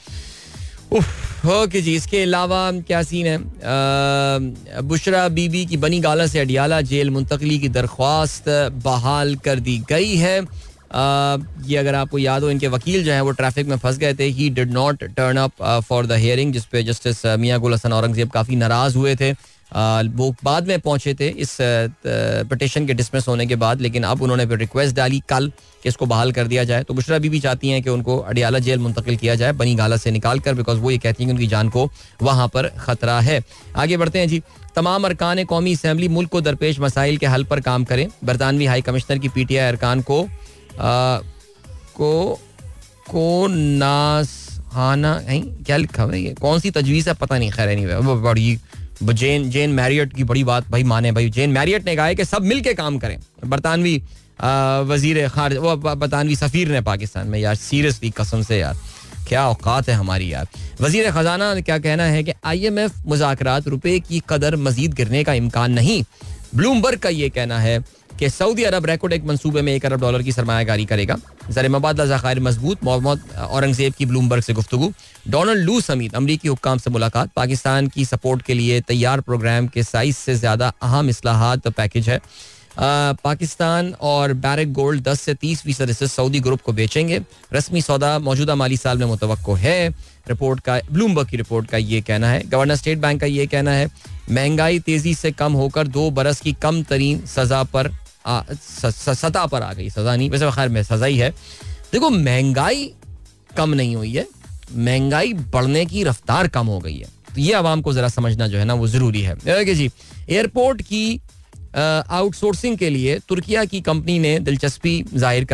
ओके जी. इसके अलावा क्या सीन है? आ, बुशरा बीबी की बनी गाला से अडियाला जेल मुंतकली की दरख्वास्त बहाल कर दी गई है. आ, ये अगर आपको याद हो, इनके वकील जो है वो ट्रैफिक में फंस गए थे. He did not turn up for the hearing, जिसपे जस्टिस मियां गुल हसन औरंगजेब काफ़ी नाराज़ हुए थे. आ, वो बाद में पहुंचे थे इस पिटीशन के डिसमिस होने के बाद, लेकिन अब उन्होंने फिर रिक्वेस्ट डाली कल कि इसको बहाल कर दिया जाए. तो बुशरा बीबी चाहती हैं कि उनको अडियाला जेल मुंतकिल किया जाए बनी गाला से निकाल कर, बिकॉज वो ये कहती हैं कि उनकी जान को वहाँ पर खतरा है. आगे बढ़ते हैं जी. तमाम अरकान कौमी असम्बली मुल्क को दरपेश मसाइल के हल पर काम करें. बरतानवी हाई कमिश्नर की पीटीआई अरकान को आ, को को नासहाना क्या लिखा हुआ है, कौन सी तजवीज़ है पता नहीं. खैर नहीं, बड़ी जेन जेन मैरियट की बड़ी बात भाई माने भाई. जेन मैरियट ने कहा है कि सब मिल के काम करें. बरतानवी वजीर खार वो बरतानवी सफ़ीर ने पाकिस्तान में. यार सीरियसली कसम से यार क्या औकात है हमारी यार. वजीर खजाना क्या कहना है कि आई एम एफ मुज़ाकरात, रुपए की कदर मजीद गिरने का इम्कान नहीं. ब्लूमबर्ग का ये कहना है कि सऊदी अरब रेकोडेक मंसूबे में एक अरब डॉलर की सरमायाकारी करेगा. ज़र मुबादला ज़खायर मजबूत. मोहम्मद औरंगजेब की ब्लूमबर्ग से गुफ्तगू. डोनाल्ड लू समेत अमरीकी हुक्काम से मुलाकात. पाकिस्तान की सपोर्ट के लिए तैयार प्रोग्राम के साइज से ज़्यादा अहम इस्लाहात पैकेज है. आ, पाकिस्तान और बैरक गोल्ड दस से तीस फीसद हिस्से सऊदी ग्रुप को बेचेंगे. रस्मी सौदा मौजूदा माली साल में मुतवक्को है. रिपोर्ट का ब्लूमबर्ग की रिपोर्ट का ये कहना है. गवर्नर स्टेट बैंक का ये कहना है महंगाई तेजी से कम होकर दो बरस की कम तरीन सजा पर सतह पर आ गई. सजा नहीं, वैसे खैर में सजा ही है. देखो महंगाई कम नहीं हुई है, महंगाई बढ़ने की रफ्तार कम हो गई है. तो ये आवाम को जरा समझना जो है ना वो जरूरी है. जी एयरपोर्ट की आउटसोर्सिंग के लिए तुर्किया की कंपनी ने दिलचस्पी जाहिर कर दी.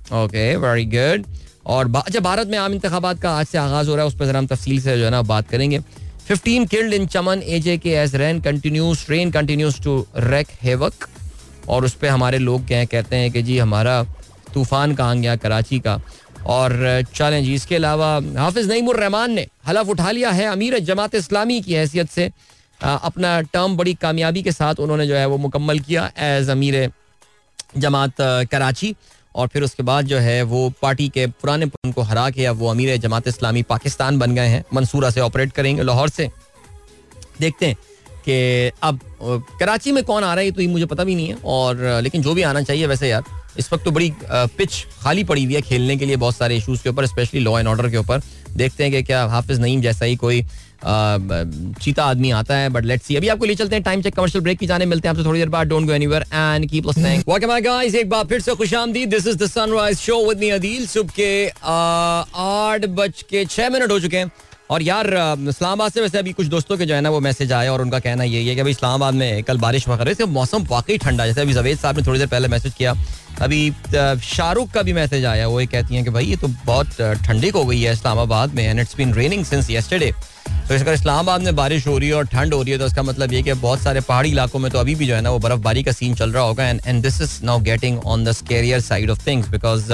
Okay, very good. और अच्छा, भारत में आम इंतखाबात का आज से आगाज हो रहा है, उस पर जरा हम तफसील से जो है ना बात करेंगे. Fifteen killed in Chaman, AJK as rain continues rain continues to wreak havoc. और उस पर हमारे लोग क्या कहते हैं कि जी हमारा तूफान कहाँ गया कराची का. और चलें जी, इसके अलावा हाफिज नईमुर रहमान ने हलफ उठा लिया है अमीर जमात इस्लामी की हैसियत से. अपना टर्म बड़ी कामयाबी के साथ उन्होंने जो है वो मुकम्मल किया एज अमीर जमात कराची. और फिर उसके बाद जो है वो पार्टी के पुराने को हरा के अब वो अमीर जमात इस्लामी पाकिस्तान बन गए हैं. मंसूरा से ऑपरेट करेंगे, लाहौर से. देखते हैं कि अब कराची में कौन आ रहा है तो ये मुझे पता भी नहीं है. और लेकिन जो भी आना चाहिए वैसे यार इस वक्त तो बड़ी पिच खाली पड़ी हुई है खेलने के लिए बहुत सारे इश्यूज के ऊपर, स्पेशली लॉ एंड ऑर्डर के ऊपर. देखते हैं कि क्या हाफिज नईम जैसा ही कोई चीता आदमी आता है. But let's see. अभी आपको ले चलते हैं टाइम चेक कमर्शियल ब्रेक की जाने. मिलते हैं आपसे थोड़ी देर बाद. Don't go anywhere and keep listening. Welcome back guys, एक बार फिर से खुशामदीद. This is the sunrise show with me Adeel. सुबह के आठ बज के छह मिनट हो चुके हैं. और यार इस्लामाबाद से वैसे अभी कुछ दोस्तों के जो है ना वो मैसेज आया और उनका कहना यही है कि भाई इस्लामाबाद में कल बारिश वगैरह से मौसम वाकई ठंडा. जैसे अभी जवेद साहब ने थोड़ी देर पहले मैसेज किया. अभी शाहरुख का भी मैसेज आया, वो ये कहती हैं कि भाई ये तो बहुत ठंडिक हो गई है इस्लामाबाद में and it's been raining since yesterday. तो अगर इस्लामाबाद में बारिश हो रही है और ठंड हो रही है तो इसका मतलब ये कि बहुत सारे पहाड़ी इलाकों में तो अभी भी जो है ना वो बर्फबारी का सीन चल रहा होगा. And and this is now getting on the scarier side of things because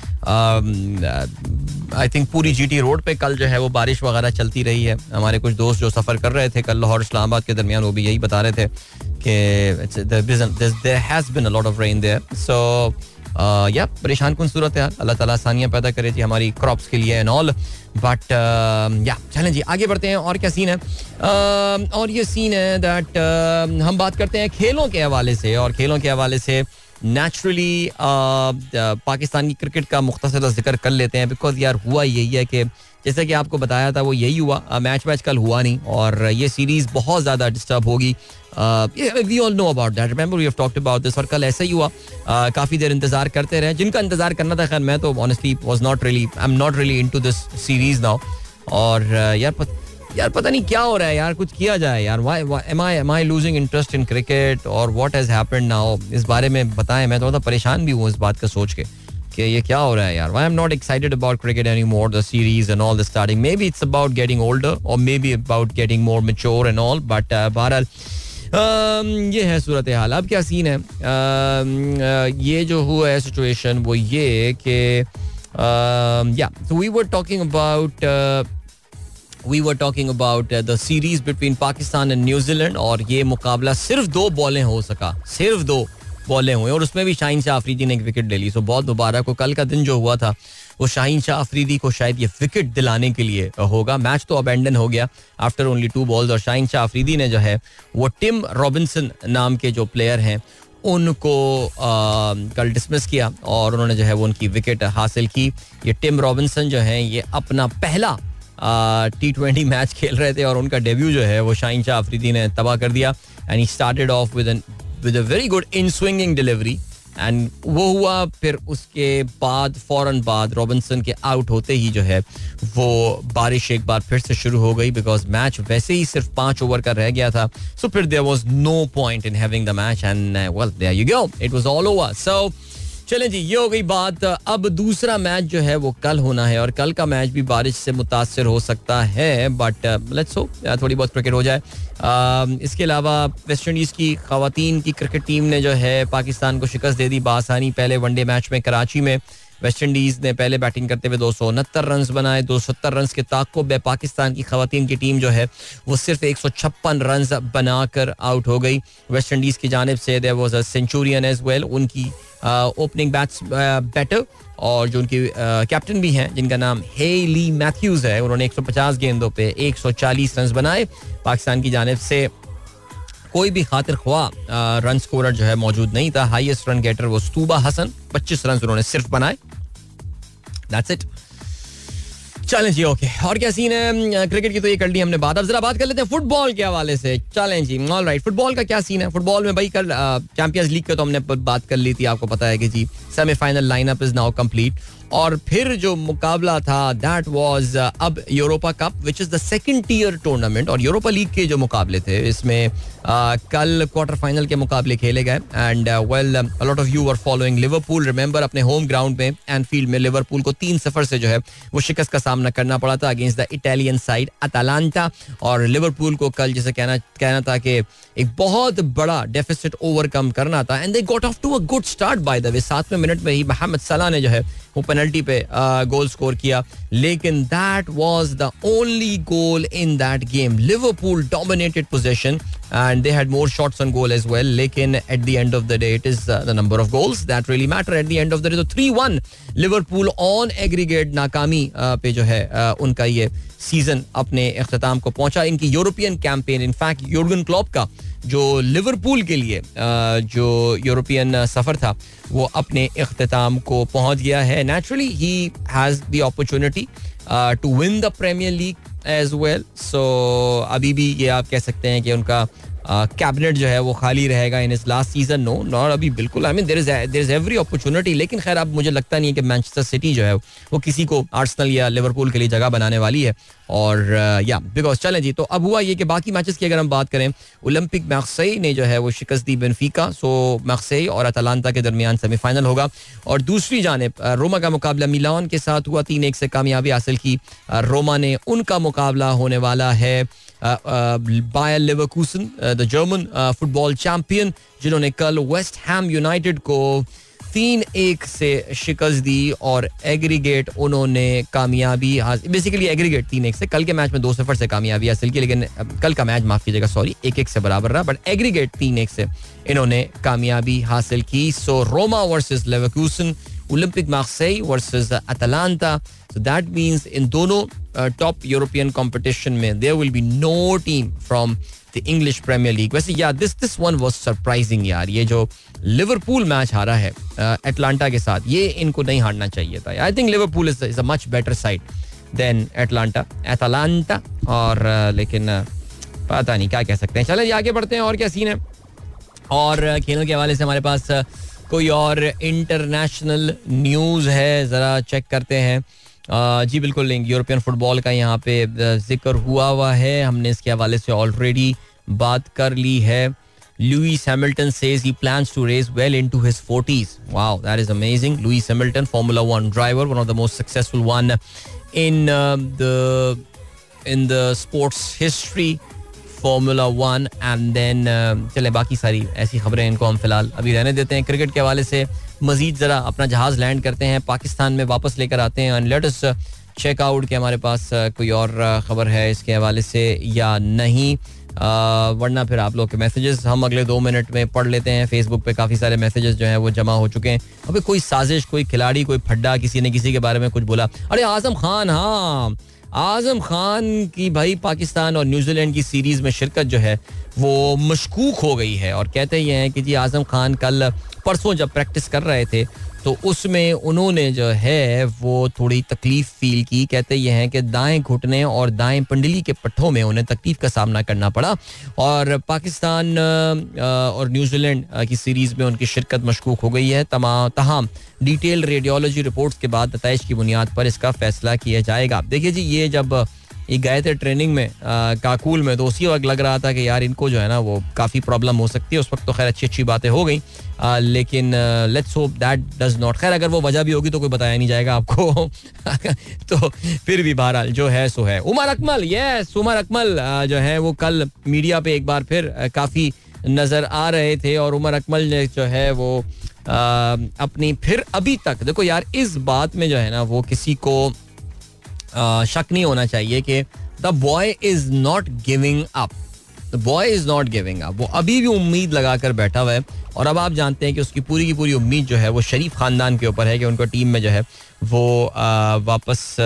I think पूरी जीटी रोड पे कल जो है वो बारिश वगैरह चलती रही है. हमारे कुछ दोस्त जो सफ़र कर रहे थे कल लाहौर इस्लामाबाद के दरमियान वो भी यही बता रहे थे कि there has been a lot of rain there. So या परेशान कुन सूरत है. अल्लाह ताला आसानियाँ पैदा करे थी हमारी क्रॉप्स के लिए एंड ऑल. बट या चलें जी आगे बढ़ते हैं. और क्या सीन है? uh, और ये सीन है दैट uh, हम बात करते हैं खेलों के हवाले से. और खेलों के हवाले से नेचुरली पाकिस्तान की क्रिकेट का मुख्तसर जिक्र कर लेते हैं बिकॉज यार हुआ यही है कि जैसे कि आपको बताया था वो यही हुआ. मैच मैच कल हुआ नहीं और ये सीरीज बहुत ज़्यादा डिस्टर्ब होगी. We all know about that, remember we have talked about this. और कल ऐसा ही हुआ, uh, काफ़ी देर इंतजार करते रहे. जिनका इंतजार करना था, खैर मैं तो honestly was not really I am not really into this series now. और uh, यार पत, यार पता नहीं क्या हो रहा है यार, कुछ किया जाए यार. Why am I am I losing interest in cricket और व्हाट हैज़ हैपेंड नाउ, इस बारे में बताएं. मैं थोड़ा परेशान भी हूँ इस बात का सोच के कि ये क्या हो रहा है यार. Why I'm not excited about cricket anymore, the series and all the starting. Maybe it's about getting older or maybe about getting more mature and all. But uh, बहरहाल um, ये है सूरत हाल. अब क्या सीन है? um, uh, ये जो हुआ है सिचुएशन वो ये कि um, yeah, so we were talking about uh, we were talking about uh, the series between Pakistan and New Zealand. और ये मुकाबला सिर्फ दो बॉलें हो सका, सिर्फ दो बॉलें हुए और उसमें भी शाहीन शाह अफरीदी ने एक विकेट ले ली. सो बहुत मुबारक हो. कल का दिन जो हुआ था वो शाहीन शाह अफरीदी को शायद ये विकेट दिलाने के लिए होगा. मैच तो अबेंडन हो गया आफ्टर ओनली टू बॉल्स. और शाहीन शाह अफरीदी ने जो है वो टिम रॉबिन्सन नाम के जो प्लेयर हैं उनको आ, कल डिसमिस किया और उन्होंने जो है वो उनकी विकेट हासिल की. ये टिम रॉबिन्सन जो है ये अपना पहला टी ट्वेंटी मैच खेल रहे थे और उनका डेब्यू जो है वो शाहीन शाह अफरीदी ने तबाह कर दिया. And he started off with an with a very good in swinging delivery and वो हुआ. फिर उसके बाद फौरन बाद रॉबिन्सन के आउट होते ही जो है वो बारिश एक बार फिर से शुरू हो गई बिकॉज मैच वैसे ही सिर्फ पांच ओवर का रह गया था. सो फिर there was no point in having the match and well there you go, it was all over. So चलें जी, ये हो गई बात. अब दूसरा मैच जो है वो कल होना है और कल का मैच भी बारिश से मुतासर हो सकता है. बट लेट्स होप थोड़ी बहुत क्रिकेट हो जाए. uh, इसके अलावा वेस्ट इंडीज़ की ख़वातीन की क्रिकेट टीम ने जो है पाकिस्तान को शिकस्त दे दी बासानी. पहले वनडे मैच में कराची में वेस्ट इंडीज़ ने पहले बैटिंग करते हुए दो सौ उनहत्तर रन बनाए. दो सौ सत्तर रन के ताक़ुब में पाकिस्तान की ख़वातीन की टीम जो है वो सिर्फ एक सौ छप्पन रन बनाकर आउट हो गई. वेस्ट इंडीज़ की जानिब से there was a centurion as well. उनकी ओपनिंग बैट्स बैटर और जो उनकी कैप्टन भी हैं जिनका नाम हेली मैथ्यूज है, उन्होंने एक सौ पचास गेंदों पे एक सौ चालीस रन बनाए. पाकिस्तान की जानिब से कोई भी खातिर ख्वाह रन स्कोरर जो है मौजूद नहीं था. हाईएस्ट रन गेटर वो स्तूबा हसन, पच्चीस रन उन्होंने सिर्फ बनाए. That's it. चलें जी, ओके. और क्या सीन है? क्रिकेट की तो ये कर ली हमने बात. अब जरा बात कर लेते हैं फुटबॉल के हवाले से. चलें जी, ऑल राइट. फुटबॉल का क्या सीन है? फुटबॉल में भाई कल चैंपियंस लीग का तो हमने बात कर ली थी. आपको पता है कि जी semifinal lineup is now complete और फिर जो मुकाबला था दैट वाज अब Europa Cup which is the second tier tournament. और यूरोपा लीग के जो मुकाबले थे इसमें uh, कल क्वार्टर फाइनल के मुकाबले खेले गए. And well a lot of you are following Liverpool. Remember अपने होम ग्राउंड में एनफील्ड में लिवरपूल को तीन सफर से जो है वो शिकस्त का सामना करना पड़ा था against the Italian side Atalanta. और लिवरपूल को कल जैसे कहना कहना था कि एक बहुत बड़ा डेफिसिट ओवरकम करना था. And they got off to a good start by the way. सातवें मिनट में ही मोहम्मद सलाह ने जो है वो पेनल्टी पे गोल स्कोर किया. लेकिन that was the only goal in that game. Liverpool dominated position and they had more shots on goal as well. लेकिन at the end of the day it is uh, the number of goals that really matter at the end of the day. So three one Liverpool on aggregate नाकामी uh, पे जो है uh, उनका ये season अपने इख्तिताम को पहुंचा. इनकी European campaign in fact Jurgen Klopp का जो लिवरपूल के लिए uh, जो यूरोपियन सफर था वो अपने इख्तिताम को पहुंच गया है. Naturally he has the opportunity to win the Premier League as well. So अभी भी ये आप कह सकते हैं कि उनका कैबिनेट uh, जो है वो खाली रहेगा इन इस लास्ट सीजन. नो नॉट अभी बिल्कुल. I mean there is there is every opportunity. लेकिन खैर अब मुझे लगता नहीं है कि मैनचेस्टर सिटी जो है वो किसी को आर्सेनल या लिवरपूल के लिए जगह बनाने वाली है. और या बिकॉज चलें जी. तो अब हुआ ये कि बाकी मैचेस की अगर हम बात करें, ओलंपिक मार्सेई ने जो है वो शिकस्त दी बेनफिका. सो मार्सेई और अटालांटा के दरमियान सेमीफाइनल होगा. और दूसरी जानिब रोमा का मुकाबला मिलान के साथ हुआ. तीन एक से कामयाबी हासिल की रोमा ने. उनका मुकाबला होने वाला है Bayer Leverkusen the German football champion जिन्होंने कल वेस्ट हैम यूनाइटेड को तीन एक से शिकस्त दी. और एग्रीगेट उन्होंने कामयाबी हासिल, बेसिकली एग्रीगेट तीन एक से. कल के मैच में दो सफर से कामयाबी हासिल की. लेकिन कल का मैच माफ कीजिएगा सॉरी एक एक से बराबर रहा. बट एग्रीगेट तीन एक से इन्होंने कामयाबी हासिल की. So Roma versus Leverkusen, Olympique Marseille versus Atalanta. So that means इन दोनों टॉप यूरोपियन कंपटीशन में there will be no team from the English Premier League. वैसे या this this one was surprising यार. ये जो लिवरपूल मैच हारा है एटलांटा के साथ, ये इनको नहीं हारना चाहिए था. I think Liverpool is is a much better side than Atalanta Atalanta. और लेकिन पता नहीं क्या कह सकते हैं. चलें आगे बढ़ते हैं. और क्या सीन है. और खेलों के हवाले से हमारे पास कोई और इंटरनेशनल न्यूज़ है, ज़रा चेक करते हैं. Uh, जी बिल्कुल लिंक यूरोपियन फुटबॉल का यहाँ पे जिक्र हुआ हुआ है. हमने इसके हवाले से ऑलरेडी बात कर ली है. Lewis Hamilton says he plans to race well into his forties. Wow that is amazing. Lewis Hamilton Formula One driver, one of the most successful one in the in the sports history Formula One. And then चले बाकी सारी ऐसी खबरें इनको हम फिलहाल अभी रहने देते हैं. क्रिकेट के हवाले से मजीद ज़रा अपना जहाज़ लैंड करते हैं, पाकिस्तान में वापस लेकर आते हैं. And let us check out कि हमारे पास कोई और ख़बर है इसके हवाले से या नहीं. वरना फिर आप लोग के मैसेजेस हम अगले दो मिनट में पढ़ लेते हैं. फेसबुक पे काफ़ी सारे मैसेजेस जो हैं वो जमा हो चुके हैं. अबे कोई साजिश, कोई खिलाड़ी, कोई फड्डा, किसी ने किसी के बारे में कुछ बोला. अरे आजम खान, हाँ आजम खान की भाई पाकिस्तान और न्यूजीलैंड की सीरीज में शिरकत जो है वो मशकूक हो गई है. और कहते ये हैं कि जी आजम खान कल परसों जब प्रैक्टिस कर रहे थे तो उसमें उन्होंने जो है वो थोड़ी तकलीफ फील की. कहते ये हैं कि दाएं घुटने और दाएं पंडली के पट्टों में उन्हें तकलीफ का सामना करना पड़ा. और पाकिस्तान और न्यूजीलैंड की सीरीज में उनकी शिरकत मशकूक हो गई है. तमाम तमाम डिटेल रेडियोलॉजी रिपोर्ट्स के बाद नताइज की बुनियाद पर इसका फैसला किया जाएगा. देखिए जी, ये जब ये गए थे ट्रेनिंग में आ, काकुल में, तो उसी वक्त लग रहा था कि यार इनको जो है ना वो काफ़ी प्रॉब्लम हो सकती है. उस वक्त तो खैर अच्छी अच्छी बातें हो गई, लेकिन let's hope that does not. खैर अगर वो वजह भी होगी तो कोई बताया नहीं जाएगा आपको. तो फिर भी बहरहाल जो है सो है. उमर अकमल, यस उमर अकमल जो है वो कल मीडिया पे एक बार फिर काफ़ी नज़र आ रहे थे. और उमर अकमल ने जो है वो आ, अपनी फिर अभी तक देखो यार इस बात में जो है ना वो किसी को Uh, शक नहीं होना चाहिए कि the boy is not giving up. The boy is not giving up. वो अभी भी उम्मीद लगाकर बैठा हुआ है. और अब आप जानते हैं कि उसकी पूरी की पूरी उम्मीद जो है वो शरीफ खानदान के ऊपर है कि उनको टीम में जो है वो आ, वापस आ,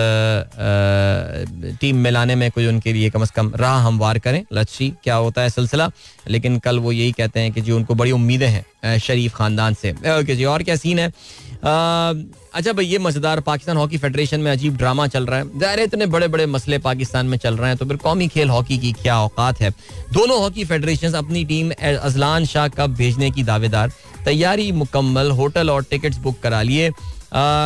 आ, टीम में लाने में कोई उनके लिए कम से कम राह हमवार करें. लेट्स सी क्या होता है सिलसिला. लेकिन कल वो यही कहते हैं कि जी उनको बड़ी उम्मीदें हैं शरीफ खानदान से. ओके जी, और क्या सीन है. अच्छा भाई, ये मजेदार पाकिस्तान हॉकी फेडरेशन में अजीब ड्रामा चल रहा है. ज़ाहिर है इतने बड़े बड़े मसले पाकिस्तान में चल रहे हैं तो फिर कौमी खेल हॉकी की क्या औकात है. दोनों हॉकी फेडरेशन अपनी टीम अजलान शाह कप भेजने की दावेदार. तैयारी मुकम्मल, होटल और टिकट्स बुक करा लिए.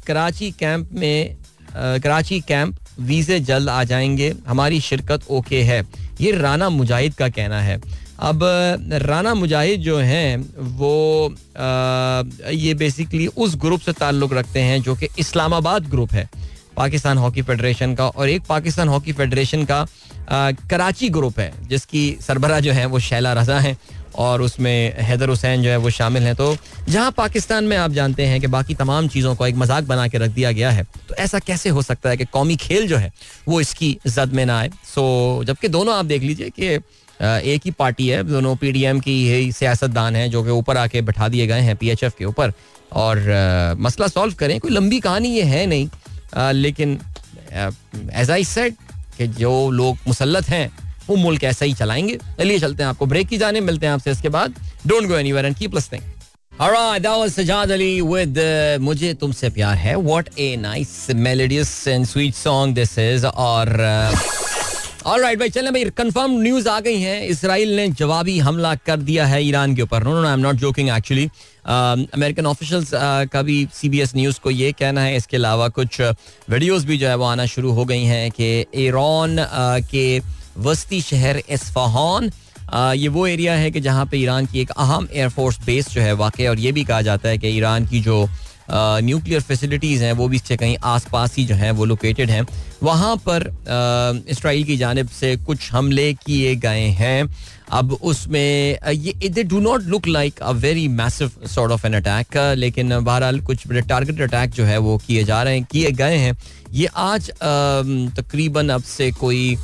कराची कैंप में कराची कैंप वीज़े जल्द आ जाएंगे, हमारी शिरकत ओके है, ये राना मुजाहिद का कहना है. अब राना मुजाहिद जो हैं वो आ, ये बेसिकली उस ग्रुप से ताल्लुक़ रखते हैं जो कि इस्लामाबाद ग्रुप है पाकिस्तान हॉकी फेडरेशन का, और एक पाकिस्तान हॉकी फेडरेशन का आ, कराची ग्रुप है जिसकी सरबराह जो है वो शैला रज़ा हैं और उसमें हैदर हुसैन जो है वो शामिल हैं. तो जहां पाकिस्तान में आप जानते हैं कि बाकी तमाम चीज़ों को एक मजाक बना के रख दिया गया है, तो ऐसा कैसे हो सकता है कि कौमी खेल जो है वो इसकी जद में ना आए. सो जबकि दोनों आप देख लीजिए कि एक ही पार्टी है, दोनों पीडीएम की ही सियासतदान हैं जो कि ऊपर आके बैठा दिए गए हैं पीएचएफ के ऊपर, और आ, मसला सॉल्व करें. कोई लंबी कहानी ये है नहीं, आ, लेकिन एज आई सेड कि जो लोग मुसल्लत हैं वो मुल्क ऐसा ही चलाएंगे. चलिए चलते हैं आपको ब्रेक की जाने, मिलते हैं आपसे इसके बाद. Don't go anywhere and keep listening. Alright, that was Sajad Ali with uh, मुझे तुमसे प्यार है. What a nice melodious and sweet song this is. और ऑलराइट भाई, चलें भाई, कंफर्म न्यूज आ गई हैं. इसराइल ने जवाबी हमला कर दिया है ईरान के ऊपर. No no I am not joking actually. American officials का भी सीबीएस न्यूज़ को ये कहना है. इसके अलावा कुछ वीडियोस भी जो है वो आना शुरू हो गई हैं कि ईरान uh, के वस्ती शहर इस्फहान, uh, ये वो एरिया है कि जहाँ पे ईरान की एक अहम एयरफोर्स बेस जो है वाक़ है, और ये भी कहा जाता है कि ईरान की जो न्यूक्लियर uh, फैसिलिटीज़ हैं वो भी इससे कहीं आसपास ही जो हैं वो लोकेटेड हैं. वहाँ पर uh, इसराइल की जानिब से कुछ हमले किए गए हैं. अब उसमें uh, ये they do not look like a very massive sort of an attack, लेकिन बहरहाल कुछ टारगेटेड अटैक जो है वो किए जा रहे हैं किए गए हैं. ये आज uh, तकरीबन अब से कोई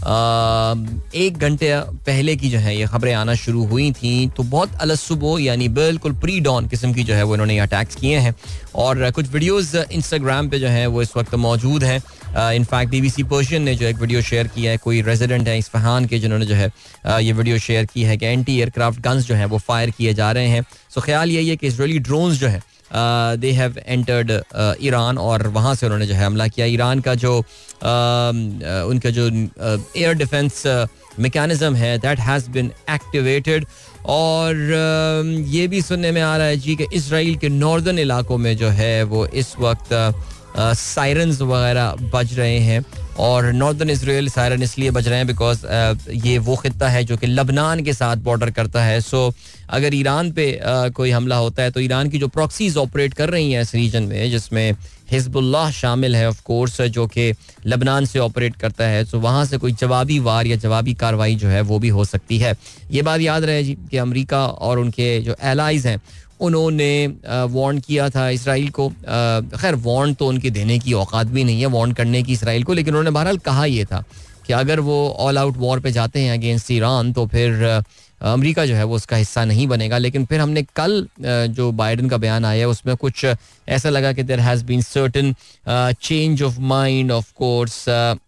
एक घंटे पहले की जो है ये खबरें आना शुरू हुई थी. तो बहुत अलसुबह यानी बिल्कुल प्री डॉन किस्म की जो है वो इन्होंने अटैक्स किए हैं, और कुछ वीडियोस इंस्टाग्राम पे जो है वो इस वक्त मौजूद हैं. इनफैक्ट बीबीसी पर्शियन ने जो एक वीडियो शेयर किया है, कोई रेजिडेंट है इस्फहान के जिन्होंने जो है ये वीडियो शेयर की है कि एंटी एयरक्राफ्ट गन्स जो है वो फायर किए जा रहे हैं. सो ख्याल यही है कि इजरायली ड्रोन्स जो है दे हैव एंटर्ड ईरान, और वहाँ से उन्होंने जो है हमला किया. ईरान का जो uh, uh, उनका जो एयर डिफेंस मैकेनिज्म है दैट हैज़ बिन एक्टिवेटेड. और uh, ये भी सुनने में आ रहा है जी कि इसराइल के नॉर्दर्न इलाकों में जो है वो इस वक्त सायरन्स वगैरह बज रहे हैं. और नॉर्दर्न इसराइल सायरन इसलिए बज रहे हैं बिकॉज uh, ये वो खित्ता है जो कि लबनान के साथ बॉर्डर करता है. सो so, अगर ईरान पे uh, कोई हमला होता है तो ईरान की जो प्रॉक्सीज ऑपरेट कर रही हैं इस रीजन में, जिसमें हिजबुल्लाह शामिल है ऑफ कोर्स, जो कि लबनान से ऑपरेट करता है, तो वहाँ से कोई जवाबी वार या जवाबी कार्रवाई जो है वो भी हो सकती है. ये बात याद रहे जी कि अमेरिका और उनके जो एलाइज हैं उन्होंने वार्न किया था इसराइल को. खैर वार्न तो उनके देने की औकात भी नहीं है वार्न करने की इसराइल को, लेकिन उन्होंने बहरहाल कहा ये था कि अगर वो ऑल आउट वॉर पे जाते हैं अगेंस्ट ईरान तो फिर अमेरिका जो है वो उसका हिस्सा नहीं बनेगा. लेकिन फिर हमने कल जो बाइडन का बयान आया है उसमें कुछ ऐसा लगा कि there has been certain change of mind of course.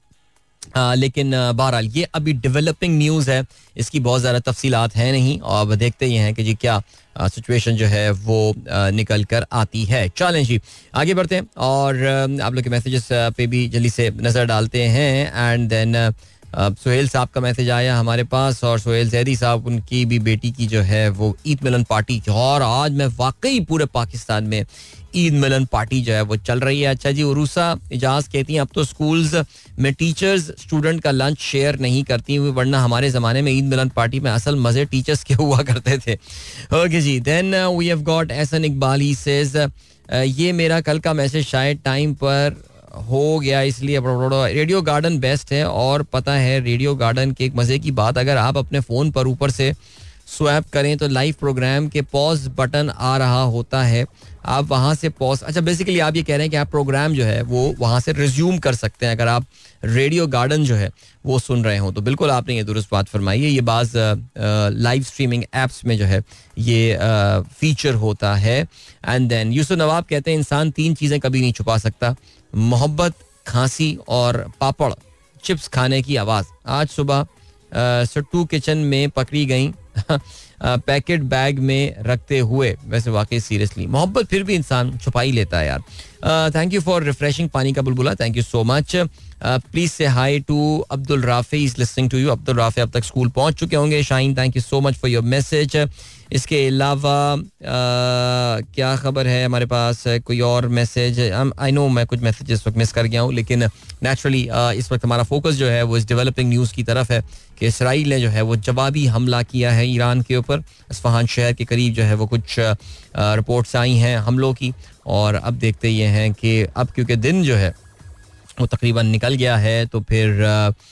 Ah, लेकिन बहरहाल ये अभी डेवलपिंग न्यूज़ है, इसकी बहुत ज़्यादा तफसीलात हैं नहीं, और अब देखते ही हैं कि जी क्या सिचुएशन जो है वो आ, निकल कर आती है. चलें जी आगे बढ़ते हैं और आ, आप लोग के मैसेजेस पे भी जल्दी से नज़र डालते हैं. एंड देन सोहेल साहब का मैसेज आया हमारे पास, और सोहेल जैदी साहब उनकी भी बेटी की जो है वो ईद मिलन पार्टी, और आज मैं वाकई पूरे पाकिस्तान में ईद मिलन पार्टी जो है वो चल रही है. अच्छा जी, उरूसा इजाज कहती हैं अब तो स्कूल्स में टीचर्स स्टूडेंट का लंच शेयर नहीं करती हुई, वरना हमारे ज़माने में ईद मिलन पार्टी में असल मज़े टीचर्स के हुआ करते थे. ओके जी, then we have got Ahsan Iqbal, he says ये मेरा कल का मैसेज शायद टाइम पर हो गया इसलिए रेडियो गार्डन बेस्ट है. और पता है रेडियो गार्डन की एक मज़े की बात, अगर आप अपने फ़ोन पर ऊपर से स्वैप करें तो लाइव प्रोग्राम के पॉज बटन आ रहा होता है, आप वहाँ से पॉज, अच्छा बेसिकली आप ये कह रहे हैं कि आप प्रोग्राम जो है वो वहाँ से रिज्यूम कर सकते हैं अगर आप रेडियो गार्डन जो है वो सुन रहे हो. तो बिल्कुल आपने ये दुरुस्त बात फरमाई है. ये बाज़ लाइव स्ट्रीमिंग एप्स में जो है ये फीचर होता है. एंड देन यूसुफ नवाब कहते हैं इंसान तीन चीज़ें कभी नहीं छुपा सकता, मोहब्बत, खांसी और पापड़ चिप्स खाने की आवाज़. आज सुबह सट्टू किचन में पकड़ी गई पैकेट बैग में रखते हुए. वैसे वाकई सीरियसली मोहब्बत फिर भी इंसान छुपा ही लेता है यार. थैंक यू फॉर रिफ्रेशिंग पानी का बुलबुला. Thank you so much. Please say hi to Abdul Rafi, is listening to you. Abdul Rafi अब तक स्कूल पहुंच चुके होंगे. Shaheen, thank you so much for your message. इसके अलावा क्या खबर है हमारे पास? कोई और मैसेज? आई नो मैं कुछ मैसेज इस वक्त मिस कर गया हूँ, लेकिन नेचुरली इस वक्त हमारा फोकस जो है वो इस डेवलपिंग न्यूज़ की तरफ है कि इसराइल ने जो है वो जवाबी हमला किया है ईरान के ऊपर. इस्फहान शहर के करीब जो है वो कुछ रिपोर्ट्स आई हैं हमलों की, और अब देखते ये हैं कि अब क्योंकि दिन जो है वो तकरीबन निकल गया है तो फिर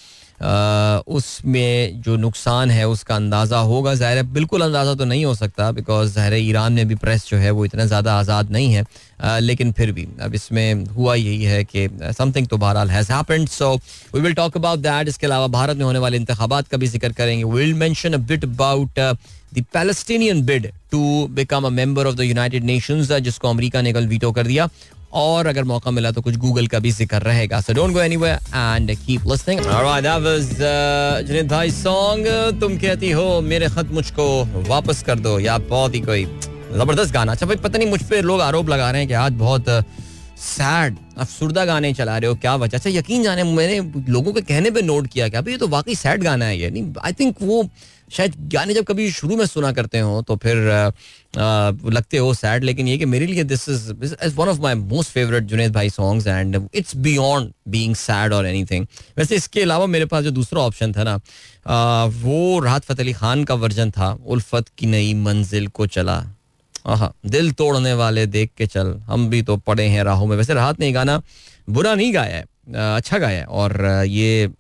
Uh, उसमें जो नुकसान है उसका अंदाज़ा होगा. ज़ाहिर है बिल्कुल अंदाज़ा तो नहीं हो सकता, बिकॉज ज़ाहिर है ईरान में भी प्रेस जो है वो इतना ज़्यादा आज़ाद नहीं है, uh, लेकिन फिर भी अब इसमें हुआ यही है कि समथिंग तो बहरहाल has happened. So we will talk about that. इसके अलावा भारत में होने वाले इंतखाबात का भी जिक्र करेंगे. We will mention a bit about the Palestinian bid to become a member of the United Nations, जिसको अमेरिका ने कल वीटो कर दिया, और अगर मौका मिला तो कुछ गूगल का भी जिक्र रहेगा. So don't go anywhere and keep listening. Alright, that was Junaid भाई सॉन्ग तुम कहती हो मेरे खत मुझको वापस कर दो. यार बहुत ही कोई जबरदस्त गाना. अच्छा भाई, पता नहीं मुझ पे लोग आरोप लगा रहे हैं कि आज बहुत सैड अफसुर्दा गाने चला रहे हो, क्या वजह? अच्छा यकीन जाने मैंने लोगों के कहने पे नोट किया कि अभी ये तो वाकई सैड गाना है ये. नहीं, आई थिंक वो शायद गाने जब कभी शुरू में सुना करते हो तो फिर आ, आ, लगते हो सैड, लेकिन ये कि मेरे लिए this is is one of my most favourite Junaid भाई songs and it's beyond being sad और एनीथिंग. वैसे इसके अलावा मेरे पास जो दूसरा ऑप्शन था ना, आ, वो राहत फ़तेह अली खान का वर्जन था. उल्फत की नई मंजिल को चला, हाँ, दिल तोड़ने वाले देख के चल, हम भी तो पड़े हैं राहों में. वैसे राहत ने ये गाना बुरा नहीं गाया है, अच्छा गाया है, और ये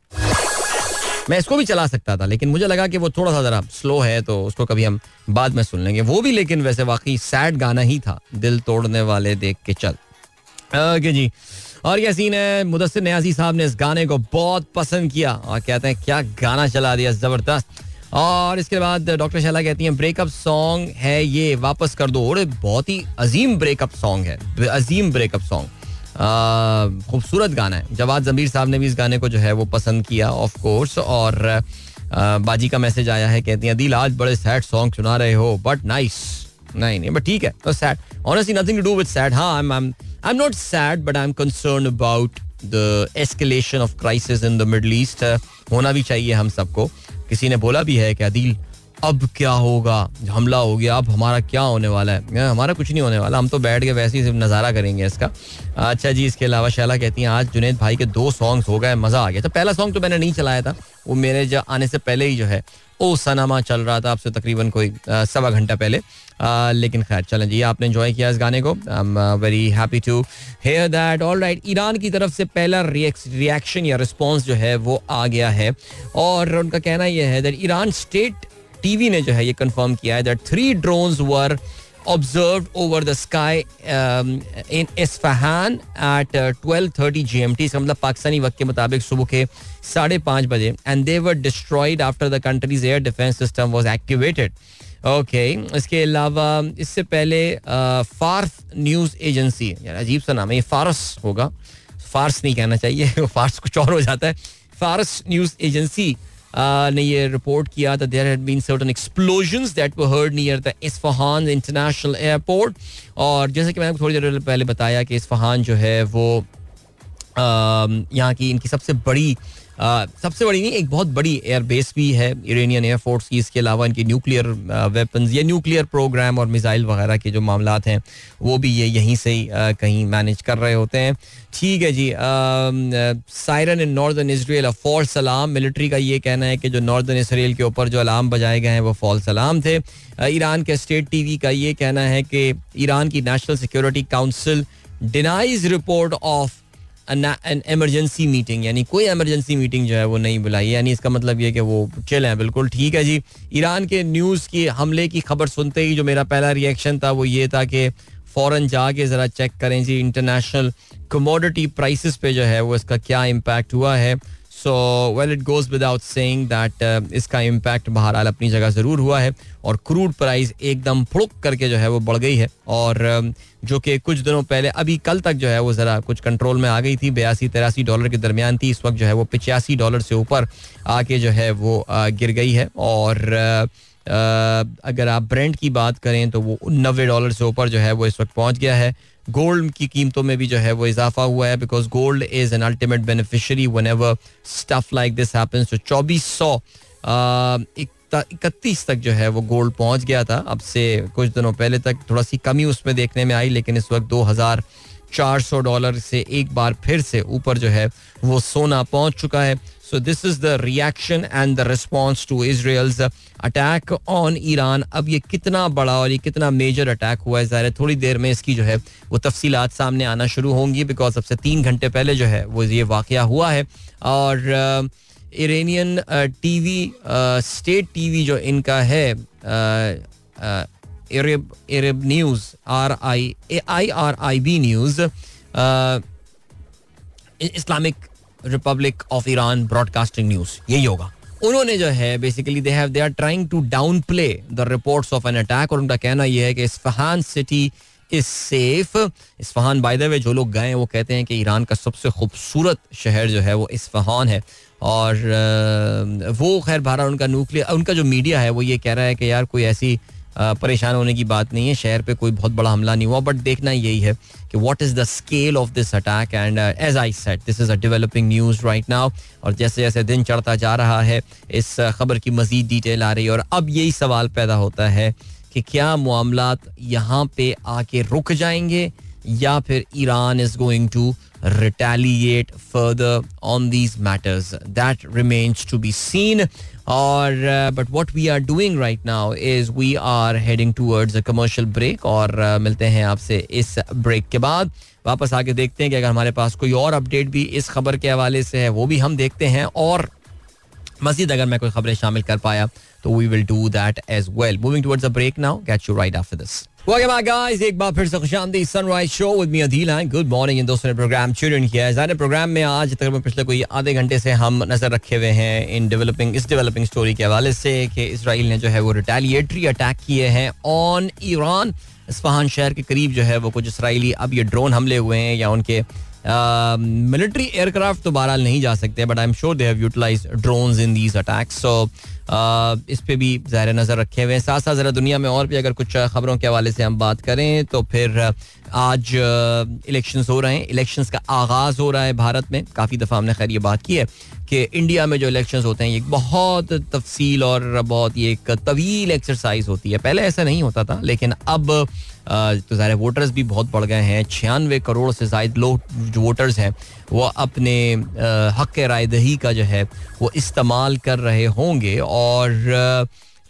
मैं इसको भी चला सकता था, लेकिन मुझे लगा कि वो थोड़ा सा जरा स्लो है तो उसको कभी हम बाद में सुन लेंगे वो भी. लेकिन वैसे वाकई सैड गाना ही था, दिल तोड़ने वाले देख के चल. ओके जी, और क्या सीन है? मुदस्सिर नियाज़ी साहब ने इस गाने को बहुत पसंद किया और कहते हैं क्या गाना चला दिया, जबरदस्त. और इसके बाद डॉक्टर शैला कहती हैं ब्रेकअप सॉन्ग है ये, वापस कर दो. और बहुत ही अजीम ब्रेकअप सॉन्ग है, अजीम ब्रेकअप सॉन्ग, खूबसूरत गाना है. जवाद जमीर साहब ने भी इस गाने को जो है वो पसंद किया ऑफ कोर्स. और आ, बाजी का मैसेज आया है, कहती हैं दिल आज बड़े सैड सॉन्ग सुना रहे हो बट नाइस. नहीं नहीं बट ठीक है, तो sad honestly nothing to do with sad. हाँ, I am I am not sad but I am concern about the escalation of crisis in the Middle East. होना भी चाहिए हम सबको. किसी ने बोला भी है कि अदील अब क्या होगा, हमला हो गया, अब हमारा क्या होने वाला है? हमारा कुछ नहीं होने वाला, हम तो बैठ के वैसे ही सिर्फ नज़ारा करेंगे इसका. अच्छा जी, इसके अलावा शैला कहती हैं आज जुनैद भाई के दो सॉन्ग्स हो गए, मज़ा आ गया. तो पहला सॉन्ग तो मैंने नहीं चलाया था, वो मेरे जो आने से पहले ही जो है ओ सनामा चल रहा था, आपसे तकरीबन कोई सवा घंटा पहले. आ, लेकिन खैर चलें जी, आपने एंजॉय किया इस गाने को. I am very happy to hear that. Alright, Iran की तरफ से पहला रिएक्शन या रिस्पॉन्स जो है वो आ गया है, और उनका कहना यह है दैट ईरान स्टेट टीवी ने जो है ये कंफर्म किया है that three drones were observed over the sky um, in Isfahan at uh, twelve thirty G M T. इसका मतलब पाकिस्तानी वक्त के मुताबिक सुबह के साढ़े पाँच बजे, and they were destroyed after the country's air defense system was activated. Okay, इसके अलावा इससे पहले फार्स न्यूज़ एजेंसी, यार अजीब सा नाम है ये, फारस होगा, फार्स नहीं कहना चाहिए, फार्स कुछ और हो जाता है. फारस न्यूज़ एजेंसी Uh, ने ये रिपोर्ट किया that there had been certain explosions that were heard near the Isfahan International Airport. और जैसे कि मैंने थोड़ी देर पहले बताया कि इस्फहान जो है वो यहाँ की इनकी सबसे बड़ी Uh, सबसे बड़ी नहीं, एक बहुत बड़ी एयरबेस भी है इरानियन एयरफोर्स की. इसके अलावा इनकी न्यूक्लियर वेपन्स या न्यूक्लियर प्रोग्राम और मिसाइल वगैरह के जो मामलात हैं वो भी ये यहीं से ही uh, कहीं मैनेज कर रहे होते हैं. ठीक है जी. Siren in northern Israel a false alarm. Military का ये कहना है कि जो नॉर्दर्न इसराइल के ऊपर जो अलार्म बजाए गए हैं वो फॉल्स अलार्म थे. ईरान के स्टेट टीवी का ये कहना है कि ईरान की national security council denies report of an emergency meeting, यानी कोई इमरजेंसी मीटिंग जो है वो नहीं बुलाई. यानी इसका मतलब ये कि वो चिल है बिल्कुल. ठीक है जी. ईरान के न्यूज़ की हमले की खबर सुनते ही जो मेरा पहला रिएक्शन था वो ये था कि फ़ौरन जाके ज़रा चेक करें जी इंटरनेशनल कमोडिटी प्राइसेस पे जो है वो इसका क्या इम्पैक्ट हुआ है. So well it goes without saying that इसका इम्पैक्ट बहरहाल अपनी जगह ज़रूर हुआ है और क्रूड प्राइस एकदम फुड़क करके जो है वो बढ़ गई है और uh, जो कि कुछ दिनों पहले अभी कल तक जो है वो ज़रा कुछ कंट्रोल में आ गई थी, बयासी तिरासी डॉलर के दरमियान थी, इस वक्त जो है वो पिचासी डॉलर से ऊपर आके जो है वो uh, गिर गई है और uh, uh, अगर आप ब्रेंट की बात करें तो वो नब्बे डॉलर से ऊपर जो है वो इस वक्त पहुंच गया है. गोल्ड की कीमतों में भी जो है वो इजाफा हुआ है because gold is an ultimate beneficiary whenever stuff like this happens. तो चौबीस सौ इकतीस तक जो है वो गोल्ड पहुंच गया था. अब से कुछ दिनों पहले तक थोड़ा सी कमी उसमें देखने में आई, लेकिन इस वक्त दो हजार चार सौ डॉलर से एक बार फिर से ऊपर जो है वो सोना पहुंच चुका है. So this is the reaction and the response to Israel's attack on Iran. अब ये कितना बड़ा और ये कितना मेजर अटैक हुआ है, ज़ाहिर है थोड़ी देर में इसकी जो है वो तफसीलात सामने आना शुरू होंगी बिकॉज अब से तीन घंटे पहले जो है वो ये वाक़या हुआ है. और इरानियन टीवी स्टेट टीवी जो इनका है Arab Arab news R I I R I B news Islamic Republic of Iran broadcasting news यही होगा. उन्होंने जो है basically they have they are trying to downplay the reports of an attack और उनका कहना यह है कि Isfahan city is safe. Isfahan by the way जो लोग गए वो कहते हैं कि ईरान का सबसे खूबसूरत शहर जो है वो इस्फहान है और वो खैर बहरहाल उनका न्यूक्लियर उनका जो मीडिया है वो ये कह रहा है कि यार कोई ऐसी परेशान होने की बात नहीं है, शहर पे कोई बहुत बड़ा हमला नहीं हुआ. बट देखना यही है कि what is the scale of this attack and as I said this is a developing news right now. और जैसे जैसे दिन चढ़ता जा रहा है इस खबर की मजीद डिटेल आ रही है और अब यही सवाल पैदा होता है कि क्या मामलात यहाँ पे आके रुक जाएंगे या फिर Iran is going to retaliate further on these matters. That remains to be seen. और uh, but what we are doing right now is we are heading towards a commercial break और uh, मिलते हैं आपसे इस break के बाद. वापस आके देखते हैं कि अगर हमारे पास कोई और अपडेट भी इस खबर के हवाले से है वो भी हम देखते हैं और मज़ीद अगर मैं कोई खबरें शामिल कर पाया तो we will do that as well. Moving towards a break now. Catch you right after this. Welcome back guys, एक बार फिर से खुशामदीद sunrise show with me Adeel and good morning. इन दोस्तों ने प्रोग्राम ट्यून किया है. ज़ाहिर प्रोग्राम में आज तकरीबन पिछले कोई आधे घंटे से हम नजर रखे हुए हैं इन डेवलपिंग इस डेवलपिंग स्टोरी के हवाले से कि इसराइल ने जो है वो रिटेलिएटरी अटैक किए हैं ऑन ईरान. इस्फहान शहर के करीब जो है वो कुछ इसराइली अब ये ड्रोन हमले हुए हैं या उनके मिलिट्री एयरक्राफ्ट तो बहरहाल नहीं जा सकते but I am sure they have utilised drones in these attacks. So इस पे भी ज़ाहिर नज़र रखे हुए हैं. साथ साथ ज़रा दुनिया में और भी अगर कुछ खबरों के हवाले से हम बात करें तो फिर आज इलेक्शंस हो रहे हैं. इलेक्शंस का आगाज़ हो रहा है भारत में. काफ़ी दफ़ा हमने खैर ये बात की है कि इंडिया में जो इलेक्शंस होते हैं ये बहुत तफसील और बहुत ये एक तवील एक्सरसाइज होती है. पहले ऐसा नहीं होता था लेकिन अब तो ज़ाहिर वोटर्स भी बहुत बढ़ गए हैं. छियानवे करोड़ से ज़ायद लोग जो वोटर्स हैं वो अपने हक़ राय दही का जो है वो इस्तेमाल कर रहे होंगे और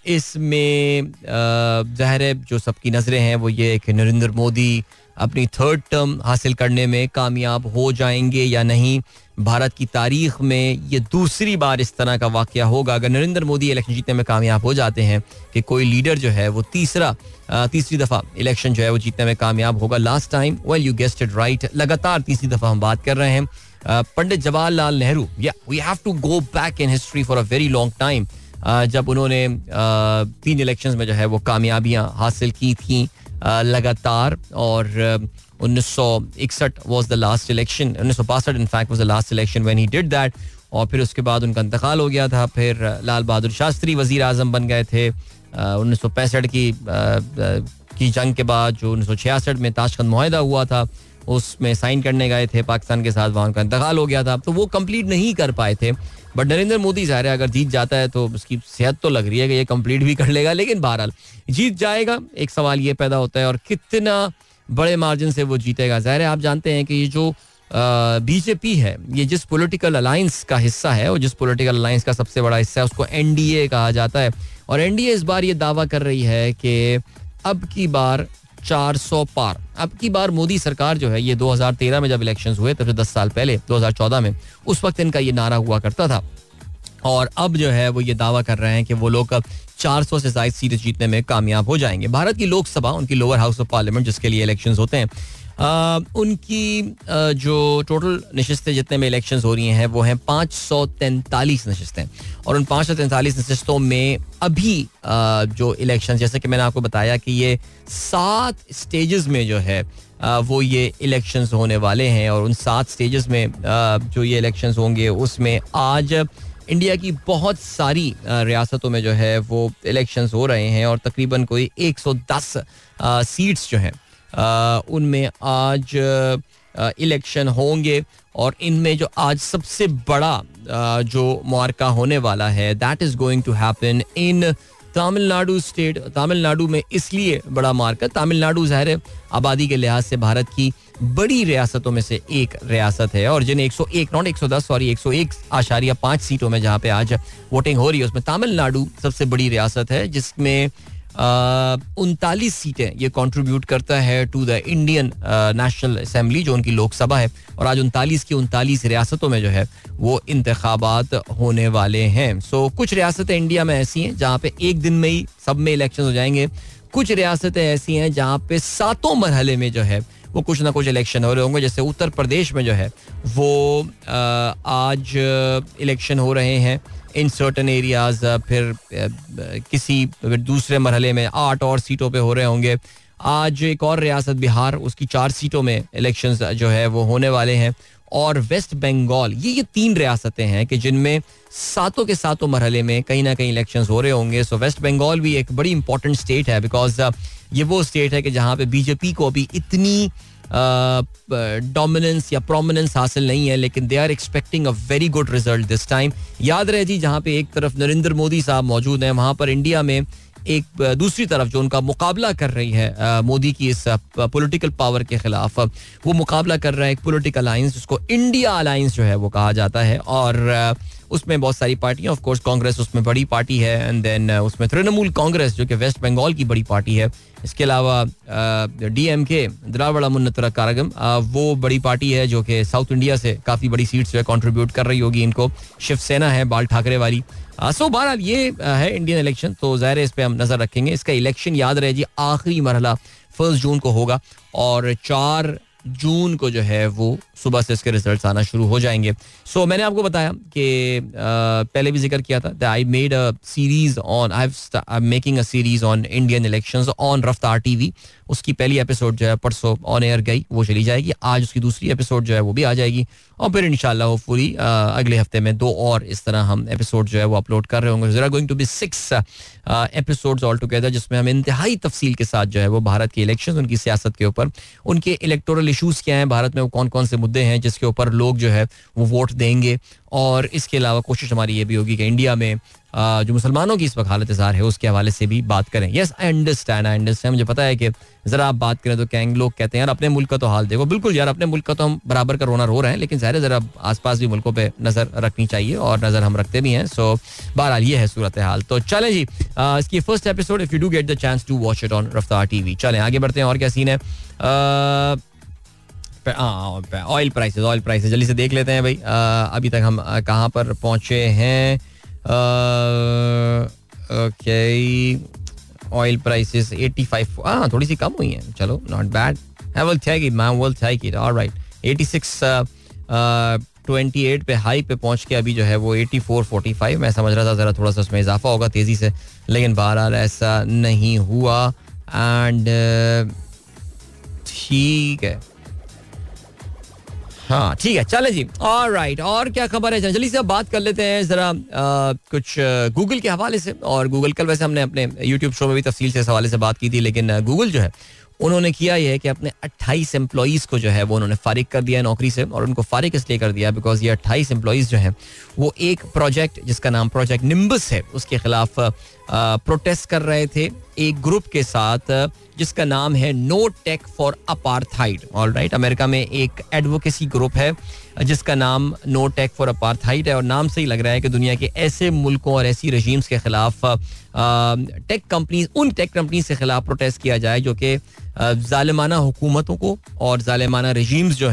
इसमें ज़ाहिर है जो सबकी नज़रें हैं वो ये कि नरेंद्र मोदी अपनी थर्ड टर्म हासिल करने में कामयाब हो जाएंगे या नहीं. भारत की तारीख में ये दूसरी बार इस तरह का वाक़या होगा अगर नरेंद्र मोदी इलेक्शन जीतने में कामयाब हो जाते हैं कि कोई लीडर जो है वो तीसरा तीसरी दफ़ा इलेक्शन जो है वो जीतने में कामयाब होगा. Last time well you guessed it right, लगातार तीसरी दफ़ा हम बात कर रहे हैं पंडित जवाहरलाल नेहरू. या we have to go back in history for a very long time जब उन्होंने तीन इलेक्शंस में जो है वो कामयाबियां हासिल की थी लगातार. और उन्नीस सौ इकसठ वॉज द लास्ट इलेक्शन, उन्नीस सौ बासठ in fact was the last election when he did that. और फिर उसके बाद उनका इंतकाल हो गया था. फिर लाल बहादुर शास्त्री वजीर आजम बन गए थे. उन्नीस सौ पैंसठ की की जंग के बाद जो उन्नीस सौ छियासठ में ताशकंद मुआहदा हुआ था उसमें साइन करने गए थे पाकिस्तान के साथ, वहाँ उनका इंतकाल हो गया था तो वो कंप्लीट नहीं कर पाए थे. बट नरेंद्र मोदी ज़ाहिर है अगर जीत जाता है तो उसकी सेहत तो लग रही है कि ये कंप्लीट भी कर लेगा, लेकिन बहरहाल जीत जाएगा. एक सवाल ये पैदा होता है और कितना बड़े मार्जिन से वो जीतेगा. ज़ाहिर है आप जानते हैं कि ये जो बीजेपी है ये जिस पॉलिटिकल अलायंस का हिस्सा है और जिस पॉलिटिकल अलायंस का सबसे बड़ा हिस्सा है उसको एनडीए कहा जाता है. और एनडीए इस बार ये दावा कर रही है कि अब की बार चार सौ पार. अब की बार मोदी सरकार जो है ये दो हज़ार तेरह में जब इलेक्शंस हुए तब से दस साल पहले दो हज़ार चौदह में उस वक्त इनका ये नारा हुआ करता था और अब जो है वो ये दावा कर रहे हैं कि वो लोग चार सौ से ज़ायद सीटें जीतने में कामयाब हो जाएंगे. भारत की लोकसभा उनकी लोअर हाउस ऑफ पार्लियामेंट जिसके लिए इलेक्शंस होते हैं उनकी uh, जो टोटल नशिस्तें जितने में इलेक्शंस हो रही हैं वो हैं पाँच सौ तैंतालीस नशिस्तें, और उन पाँच सौ तैंतालीस नशिस्तों में अभी uh, जो इलेक्शन, जैसे कि मैंने आपको बताया कि ये सात स्टेजेस में जो है uh, वो ये इलेक्शंस होने वाले हैं, और उन सात स्टेजेस में uh, जो ये इलेक्शंस होंगे उसमें आज इंडिया की बहुत सारी रियासतों में जो है वो इलेक्शंस हो रहे हैं, और तकरीबन कोई एक सौ दस सीट्स जो हैं उनमें आज इलेक्शन होंगे, और इनमें जो आज सबसे बड़ा जो मुआरका होने वाला है that is going to happen in Tamil Nadu state. Tamil Nadu में इसलिए बड़ा मार्का, तमिलनाडु ज़ाहिर आबादी के लिहाज से भारत की बड़ी रियासतों में से एक रियासत है, और जिन एक सौ एक नॉट एक सौ दस सॉरी एक सौ एक आशारिया पाँच सीटों में जहाँ पे आज वोटिंग हो रही है उसमें तमिलनाडु सबसे बड़ी रियासत है, जिसमें उनतालीस सीटें ये कंट्रीब्यूट करता है to the Indian national assembly जो उनकी लोकसभा है, और आज उनतालीस की उनतालीस रियासतों में जो है वो इंतखाबात होने वाले हैं. सो so, कुछ रियासतें इंडिया में ऐसी हैं जहाँ पे एक दिन में ही सब में इलेक्शन हो जाएंगे, कुछ रियासतें ऐसी हैं जहाँ पे सातों मरहले में जो है वो कुछ ना कुछ इलेक्शन हो रहे होंगे. जैसे उत्तर प्रदेश में जो है वो आ, आज इलेक्शन हो रहे हैं इन सर्टन एरियाज, फिर किसी दूसरे मरहले में आठ और सीटों पे हो रहे होंगे. आज एक और रियासत बिहार, उसकी चार सीटों में इलेक्शंस जो है वो होने वाले हैं, और वेस्ट बंगाल, ये ये तीन रियासतें हैं कि जिनमें सातों के सातों मरहले में कहीं ना कहीं इलेक्शंस हो रहे होंगे. सो वेस्ट बंगाल भी एक बड़ी इंपॉर्टेंट स्टेट है, बिकॉज ये वो स्टेट है कि जहाँ पे बीजेपी को अभी इतनी डोमिनेंस या प्रोमिनेंस हासिल नहीं है, लेकिन they are expecting a very good result this time. याद रहे जी, जहाँ पे एक तरफ नरेंद्र मोदी साहब मौजूद हैं, वहाँ पर इंडिया में एक दूसरी तरफ जो उनका मुकाबला कर रही है मोदी की इस पॉलिटिकल पावर के खिलाफ, वो मुकाबला कर रहा है एक पॉलिटिकल अलायंस जिसको इंडिया अलायंस जो है वो कहा जाता है, और उसमें बहुत सारी पार्टियां, ऑफ कोर्स कांग्रेस उसमें बड़ी पार्टी है, एंड देन उसमें तृणमूल कांग्रेस जो कि वेस्ट बंगाल की बड़ी पार्टी है, इसके अलावा डीएमके द्राविड़ा मुन्नेत्र कळगम वो बड़ी पार्टी है जो कि साउथ इंडिया से काफ़ी बड़ी सीट्स जो है कंट्रीब्यूट कर रही होगी इनको, शिवसेना है बाल ठाकरे वाली. सो बहरहाल ये है इंडियन इलेक्शन, तो ज़ाहिर है इस पर हम नज़र रखेंगे. इसका इलेक्शन याद रहे जी आखिरी मरहला फर्स्ट जून को होगा, और चार जून को जो है वो सुबह से इसके रिजल्ट्स आना शुरू हो जाएंगे. सो so, मैंने आपको बताया कि uh, पहले भी जिक्र किया था that I made a series on I am making a series on Indian elections on Raftaar TV. उसकी पहली एपिसोड जो है परसों ऑन एयर गई, वो चली जाएगी. आज उसकी दूसरी एपिसोड जो है वो भी आ जाएगी, और फिर इंशाल्लाह होपफुली अगले हफ्ते में दो और इस तरह हम एपिसोड जो है वो अपलोड कर रहे होंगे. There are going to be six episodes all together, जिसमें हम इंतहाई तफसील के साथ जो है वो भारत के इलेक्शंस, उनकी सियासत के ऊपर, उनके इलेक्टोरल इशूज़ क्या हैं भारत में, वो कौन कौन से मुद्दे हैं जिसके ऊपर लोग जो है वो वोट देंगे, और इसके अलावा कोशिश हमारी ये भी होगी कि इंडिया में आ, जो मुसलमानों की इस वक्त हालत ज़ार है उसके हवाले से भी बात करें. Yes I understand I understand मुझे पता है कि ज़रा आप बात करें तो कहेंगे, लोग कहते हैं यार अपने मुल्क का तो हाल देखो. बिल्कुल यार, अपने मुल्क का तो हम बराबर का रोना रो रहे हैं, लेकिन ज़ाहिर ज़रा आसपास भी मुल्कों पे नज़र रखनी चाहिए, और नज़र हम रखते भी हैं. सो बहरहाल ये है सूरत हाल. तो चलें जी, आ, इसकी first episode if you do get the chance to watch it on Raftaar TV. चलें आगे बढ़ते हैं, और क्या सीन है. ऑयल प्राइसेस ऑयल प्राइसेस जल्दी से देख लेते हैं भाई. आ, अभी तक हम कहाँ पर पहुँचे हैं. ओके, ऑयल प्राइसेस पचासी, हाँ थोड़ी सी कम हुई हैं, चलो not bad. I will take it man, will take it. Alright, छियासी अट्ठाईस पे हाई पे पहुंच के अभी जो है वो चौरासी पैंतालीस. मैं समझ रहा था जरा थोड़ा सा उसमें इजाफा होगा तेजी से, लेकिन बहरहाल ऐसा नहीं हुआ. एंड ठीक है, हाँ ठीक है, चले जी. ऑलराइट, और क्या खबर है, जल्दी से अब बात कर लेते हैं जरा कुछ गूगल के हवाले से. और गूगल, कल वैसे हमने अपने यूट्यूब शो में भी तफसील से इस हवाले से बात की थी, लेकिन गूगल जो है उन्होंने किया ये है कि अपने अट्ठाईस एम्प्लॉइज़ को जो है वो उन्होंने फारिग कर दिया है नौकरी से. और उनको फारिग इसलिए कर दिया बिकॉज ये अट्ठाईस एम्प्लॉइज़ जो हैं वो एक प्रोजेक्ट जिसका नाम प्रोजेक्ट निम्बस है उसके खिलाफ प्रोटेस्ट कर रहे थे एक ग्रुप के साथ जिसका नाम है no tech for apartheid. Alright, America में एक एडवोकेसी ग्रुप है जिसका नाम नो टेक फॉर अपार्थाइड है, और नाम से ही लग रहा है कि दुनिया के ऐसे मुल्कों और ऐसी रजीम्स के खिलाफ टेक कंपनीज उन टेक कंपनीज के खिलाफ प्रोटेस्ट किया जाए जो कि जालिमाना हुकूमतों को और जालिमाना रजीम्स जो हैं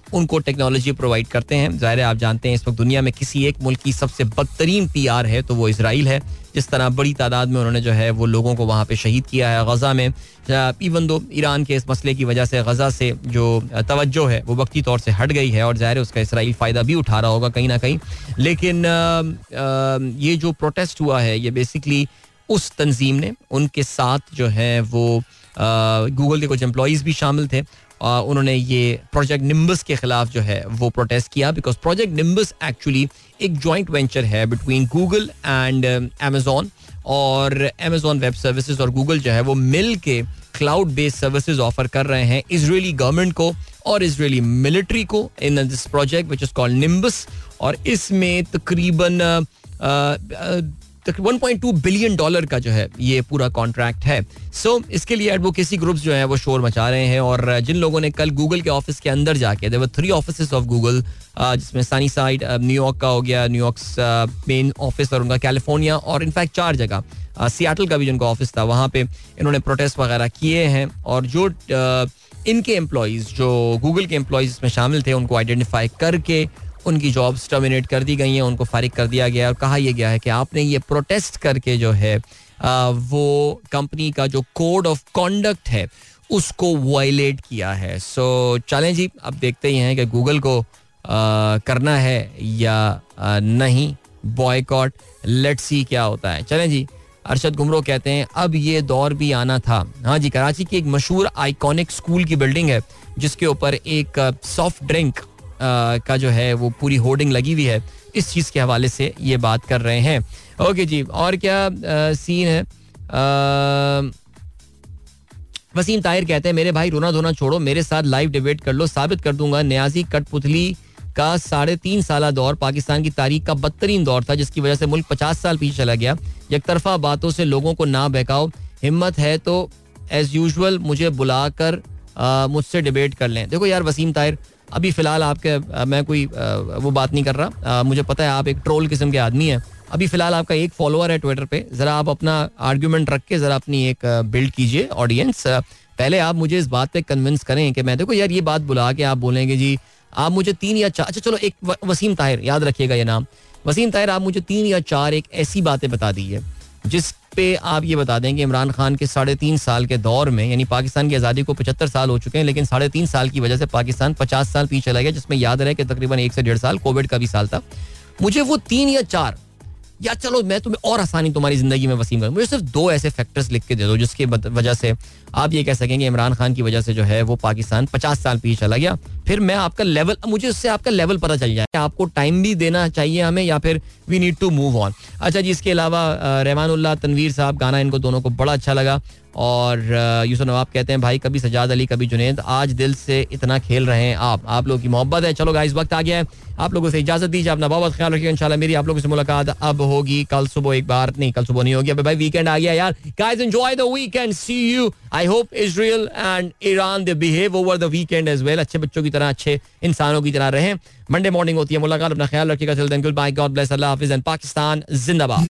उनको टेक्नोलॉजी प्रोवाइड करते हैं. ज़ाहिर है आप जानते हैं इस वक्त दुनिया में किसी एक मुल्क की सबसे बदतरीन पीआर है तो वो इजराइल है. जिस तरह बड़ी तादाद में उन्होंने जो है वो लोगों को वहाँ पे शहीद किया है गज़ा में. इवन दो ईरान के इस मसले की वजह से गज़ा से जो तवज्जो है वो वक्ती तौर से हट गई है और ज़ाहिर है उसका इसराइल फ़ायदा भी उठा रहा होगा कहीं ना कहीं. लेकिन आ, आ, ये जो प्रोटेस्ट हुआ है ये बेसिकली उस तंजीम ने उनके साथ जो है वो गूगल के कुछ एम्प्लॉइज़ भी शामिल थे. Uh, उन्होंने ये प्रोजेक्ट निम्बस के खिलाफ जो है वो प्रोटेस्ट किया बिकॉज प्रोजेक्ट निम्बस एक्चुअली एक जॉइंट वेंचर है बिटवीन गूगल एंड अमेजोन. और अमेजोन वेब सर्विसेज और गूगल जो है वो मिल के क्लाउड बेस्ड सर्विसेज ऑफर कर रहे हैं इजरायली गवर्नमेंट को और इजरायली मिलिट्री को in this project which is called Nimbus. और इसमें तकरीबन uh, uh, one point two billion dollar का जो है ये पूरा कॉन्ट्रैक्ट है. सो so, इसके लिए एडवोकेसी ग्रुप्स जो है वो शोर मचा रहे हैं. और जिन लोगों ने कल गूगल के ऑफिस के अंदर जाके there were three offices of Google जिसमें सनी साइड न्यूयॉर्क का हो गया, न्यूयॉर्क मेन ऑफिस और उनका कैलिफोर्निया और इनफैक्ट चार जगह सियाटल का भी जिनका ऑफिस था वहाँ पे इन्होंने प्रोटेस्ट वगैरह किए हैं. और जो इनके एम्प्लॉइज जो गूगल के एम्प्लॉइज इसमें शामिल थे उनको आइडेंटिफाई करके उनकी जॉब्स टर्मिनेट कर दी गई हैं, उनको फारिग कर दिया गया है. और कहा यह गया है कि आपने ये प्रोटेस्ट करके जो है आ, वो कंपनी का जो कोड ऑफ कॉन्डक्ट है उसको वायलेट किया है. सो so, चलें जी अब देखते ही हैं कि गूगल को आ, करना है या आ, नहीं बॉयकॉट. लेट्स सी क्या होता है. चलें जी. अरशद गुमरो कहते हैं अब ये दौर भी आना था. हाँ जी, कराची की एक मशहूर आइकॉनिक स्कूल की बिल्डिंग है जिसके ऊपर एक सॉफ्ट ड्रिंक Uh, का जो है वो पूरी होर्डिंग लगी हुई है. इस चीज़ के हवाले से ये बात कर रहे हैं. ओके जी, और क्या uh, सीन है. uh, वसीम ताहिर कहते हैं मेरे भाई रोना धोना छोड़ो, मेरे साथ लाइव डिबेट कर लो, साबित कर दूंगा न्याजी कठपुतली का साढ़े तीन साल दौर पाकिस्तान की तारीख का बदतरीन दौर था जिसकी वजह से मुल्क पचास साल पीछे चला गया. एकतरफा बातों से लोगों को ना बहकाओ, हिम्मत है तो एज यूजुअल मुझे बुलाकर मुझसे डिबेट कर लें. देखो यार वसीम ताहिर, अभी फिलहाल आपके आ, मैं कोई आ, वो बात नहीं कर रहा. आ, मुझे पता है आप एक ट्रोल किस्म के आदमी हैं. अभी फिलहाल आपका एक फॉलोअर है ट्विटर पे. जरा आप अपना आर्ग्यूमेंट रख के जरा अपनी एक बिल्ड कीजिए ऑडियंस. पहले आप मुझे इस बात पे कन्विंस करें कि मैं देखो यार ये बात बुला के आप बोलेंगे जी आप मुझे तीन या चार, अच्छा चलो एक व, वसीम ताहिर, याद रखिएगा ये नाम वसीम ताहिर, आप मुझे तीन या चार एक ऐसी बातें बता दीजिए जिस पे आप ये बता दें कि इमरान खान के साढ़े तीन साल के दौर में, यानी पाकिस्तान की आज़ादी को पचहत्तर साल हो चुके हैं लेकिन साढ़े तीन साल की वजह से पाकिस्तान पचास साल पीछे चला गया, जिसमें याद रहे कि तकरीबन एक से डेढ़ साल कोविड का भी साल था. मुझे वो तीन या चार या चलो मैं तुम्हें और आसानी तुम्हारी जिंदगी में वसीम करूं, मुझे सिर्फ दो ऐसे फैक्टर्स लिख के दे दो जिसकी वजह से आप ये कह सकेंगे इमरान खान की वजह से जो है वो पाकिस्तान पचास साल पीछे चला गया. फिर मैं आपका लेवल, मुझे उससे आपका लेवल पता चल जाए. आपको टाइम भी देना चाहिए हमें या फिर we need to move on. अच्छा जी, इसके अलावा रहमानुल्लाह तनवीर साहब, गाना इनको दोनों को बड़ा अच्छा लगा. और यूसुफ नवाब कहते हैं भाई कभी सजाद अली कभी जुनैद, आज दिल से इतना खेल रहे हैं आप, आप लोगों की मोहब्बत है. चलो गाइस वक्त आ गया है, आप लोगों से इजाजत दीजिए, अपना बहुत ख्याल रखिए. इंशाल्लाह मेरी आप लोगों से मुलाकात अब होगी कल सुबह. एक बार नहीं, कल सुबह नहीं होगी, अब भाई वीकेंड आ गया यार. Guys enjoy the weekend, see you. I hope Israel and Iran they behave over the weekend as well. अच्छे बच्चों की तरह, अच्छे इंसानों की तरह रहें. मंडे मॉर्निंग होती है मुलाकात, अपना ख्याल रखिएगा. Till then goodbye, God bless, Allah हाफिज एंड पाकिस्तान जिंदाबाद.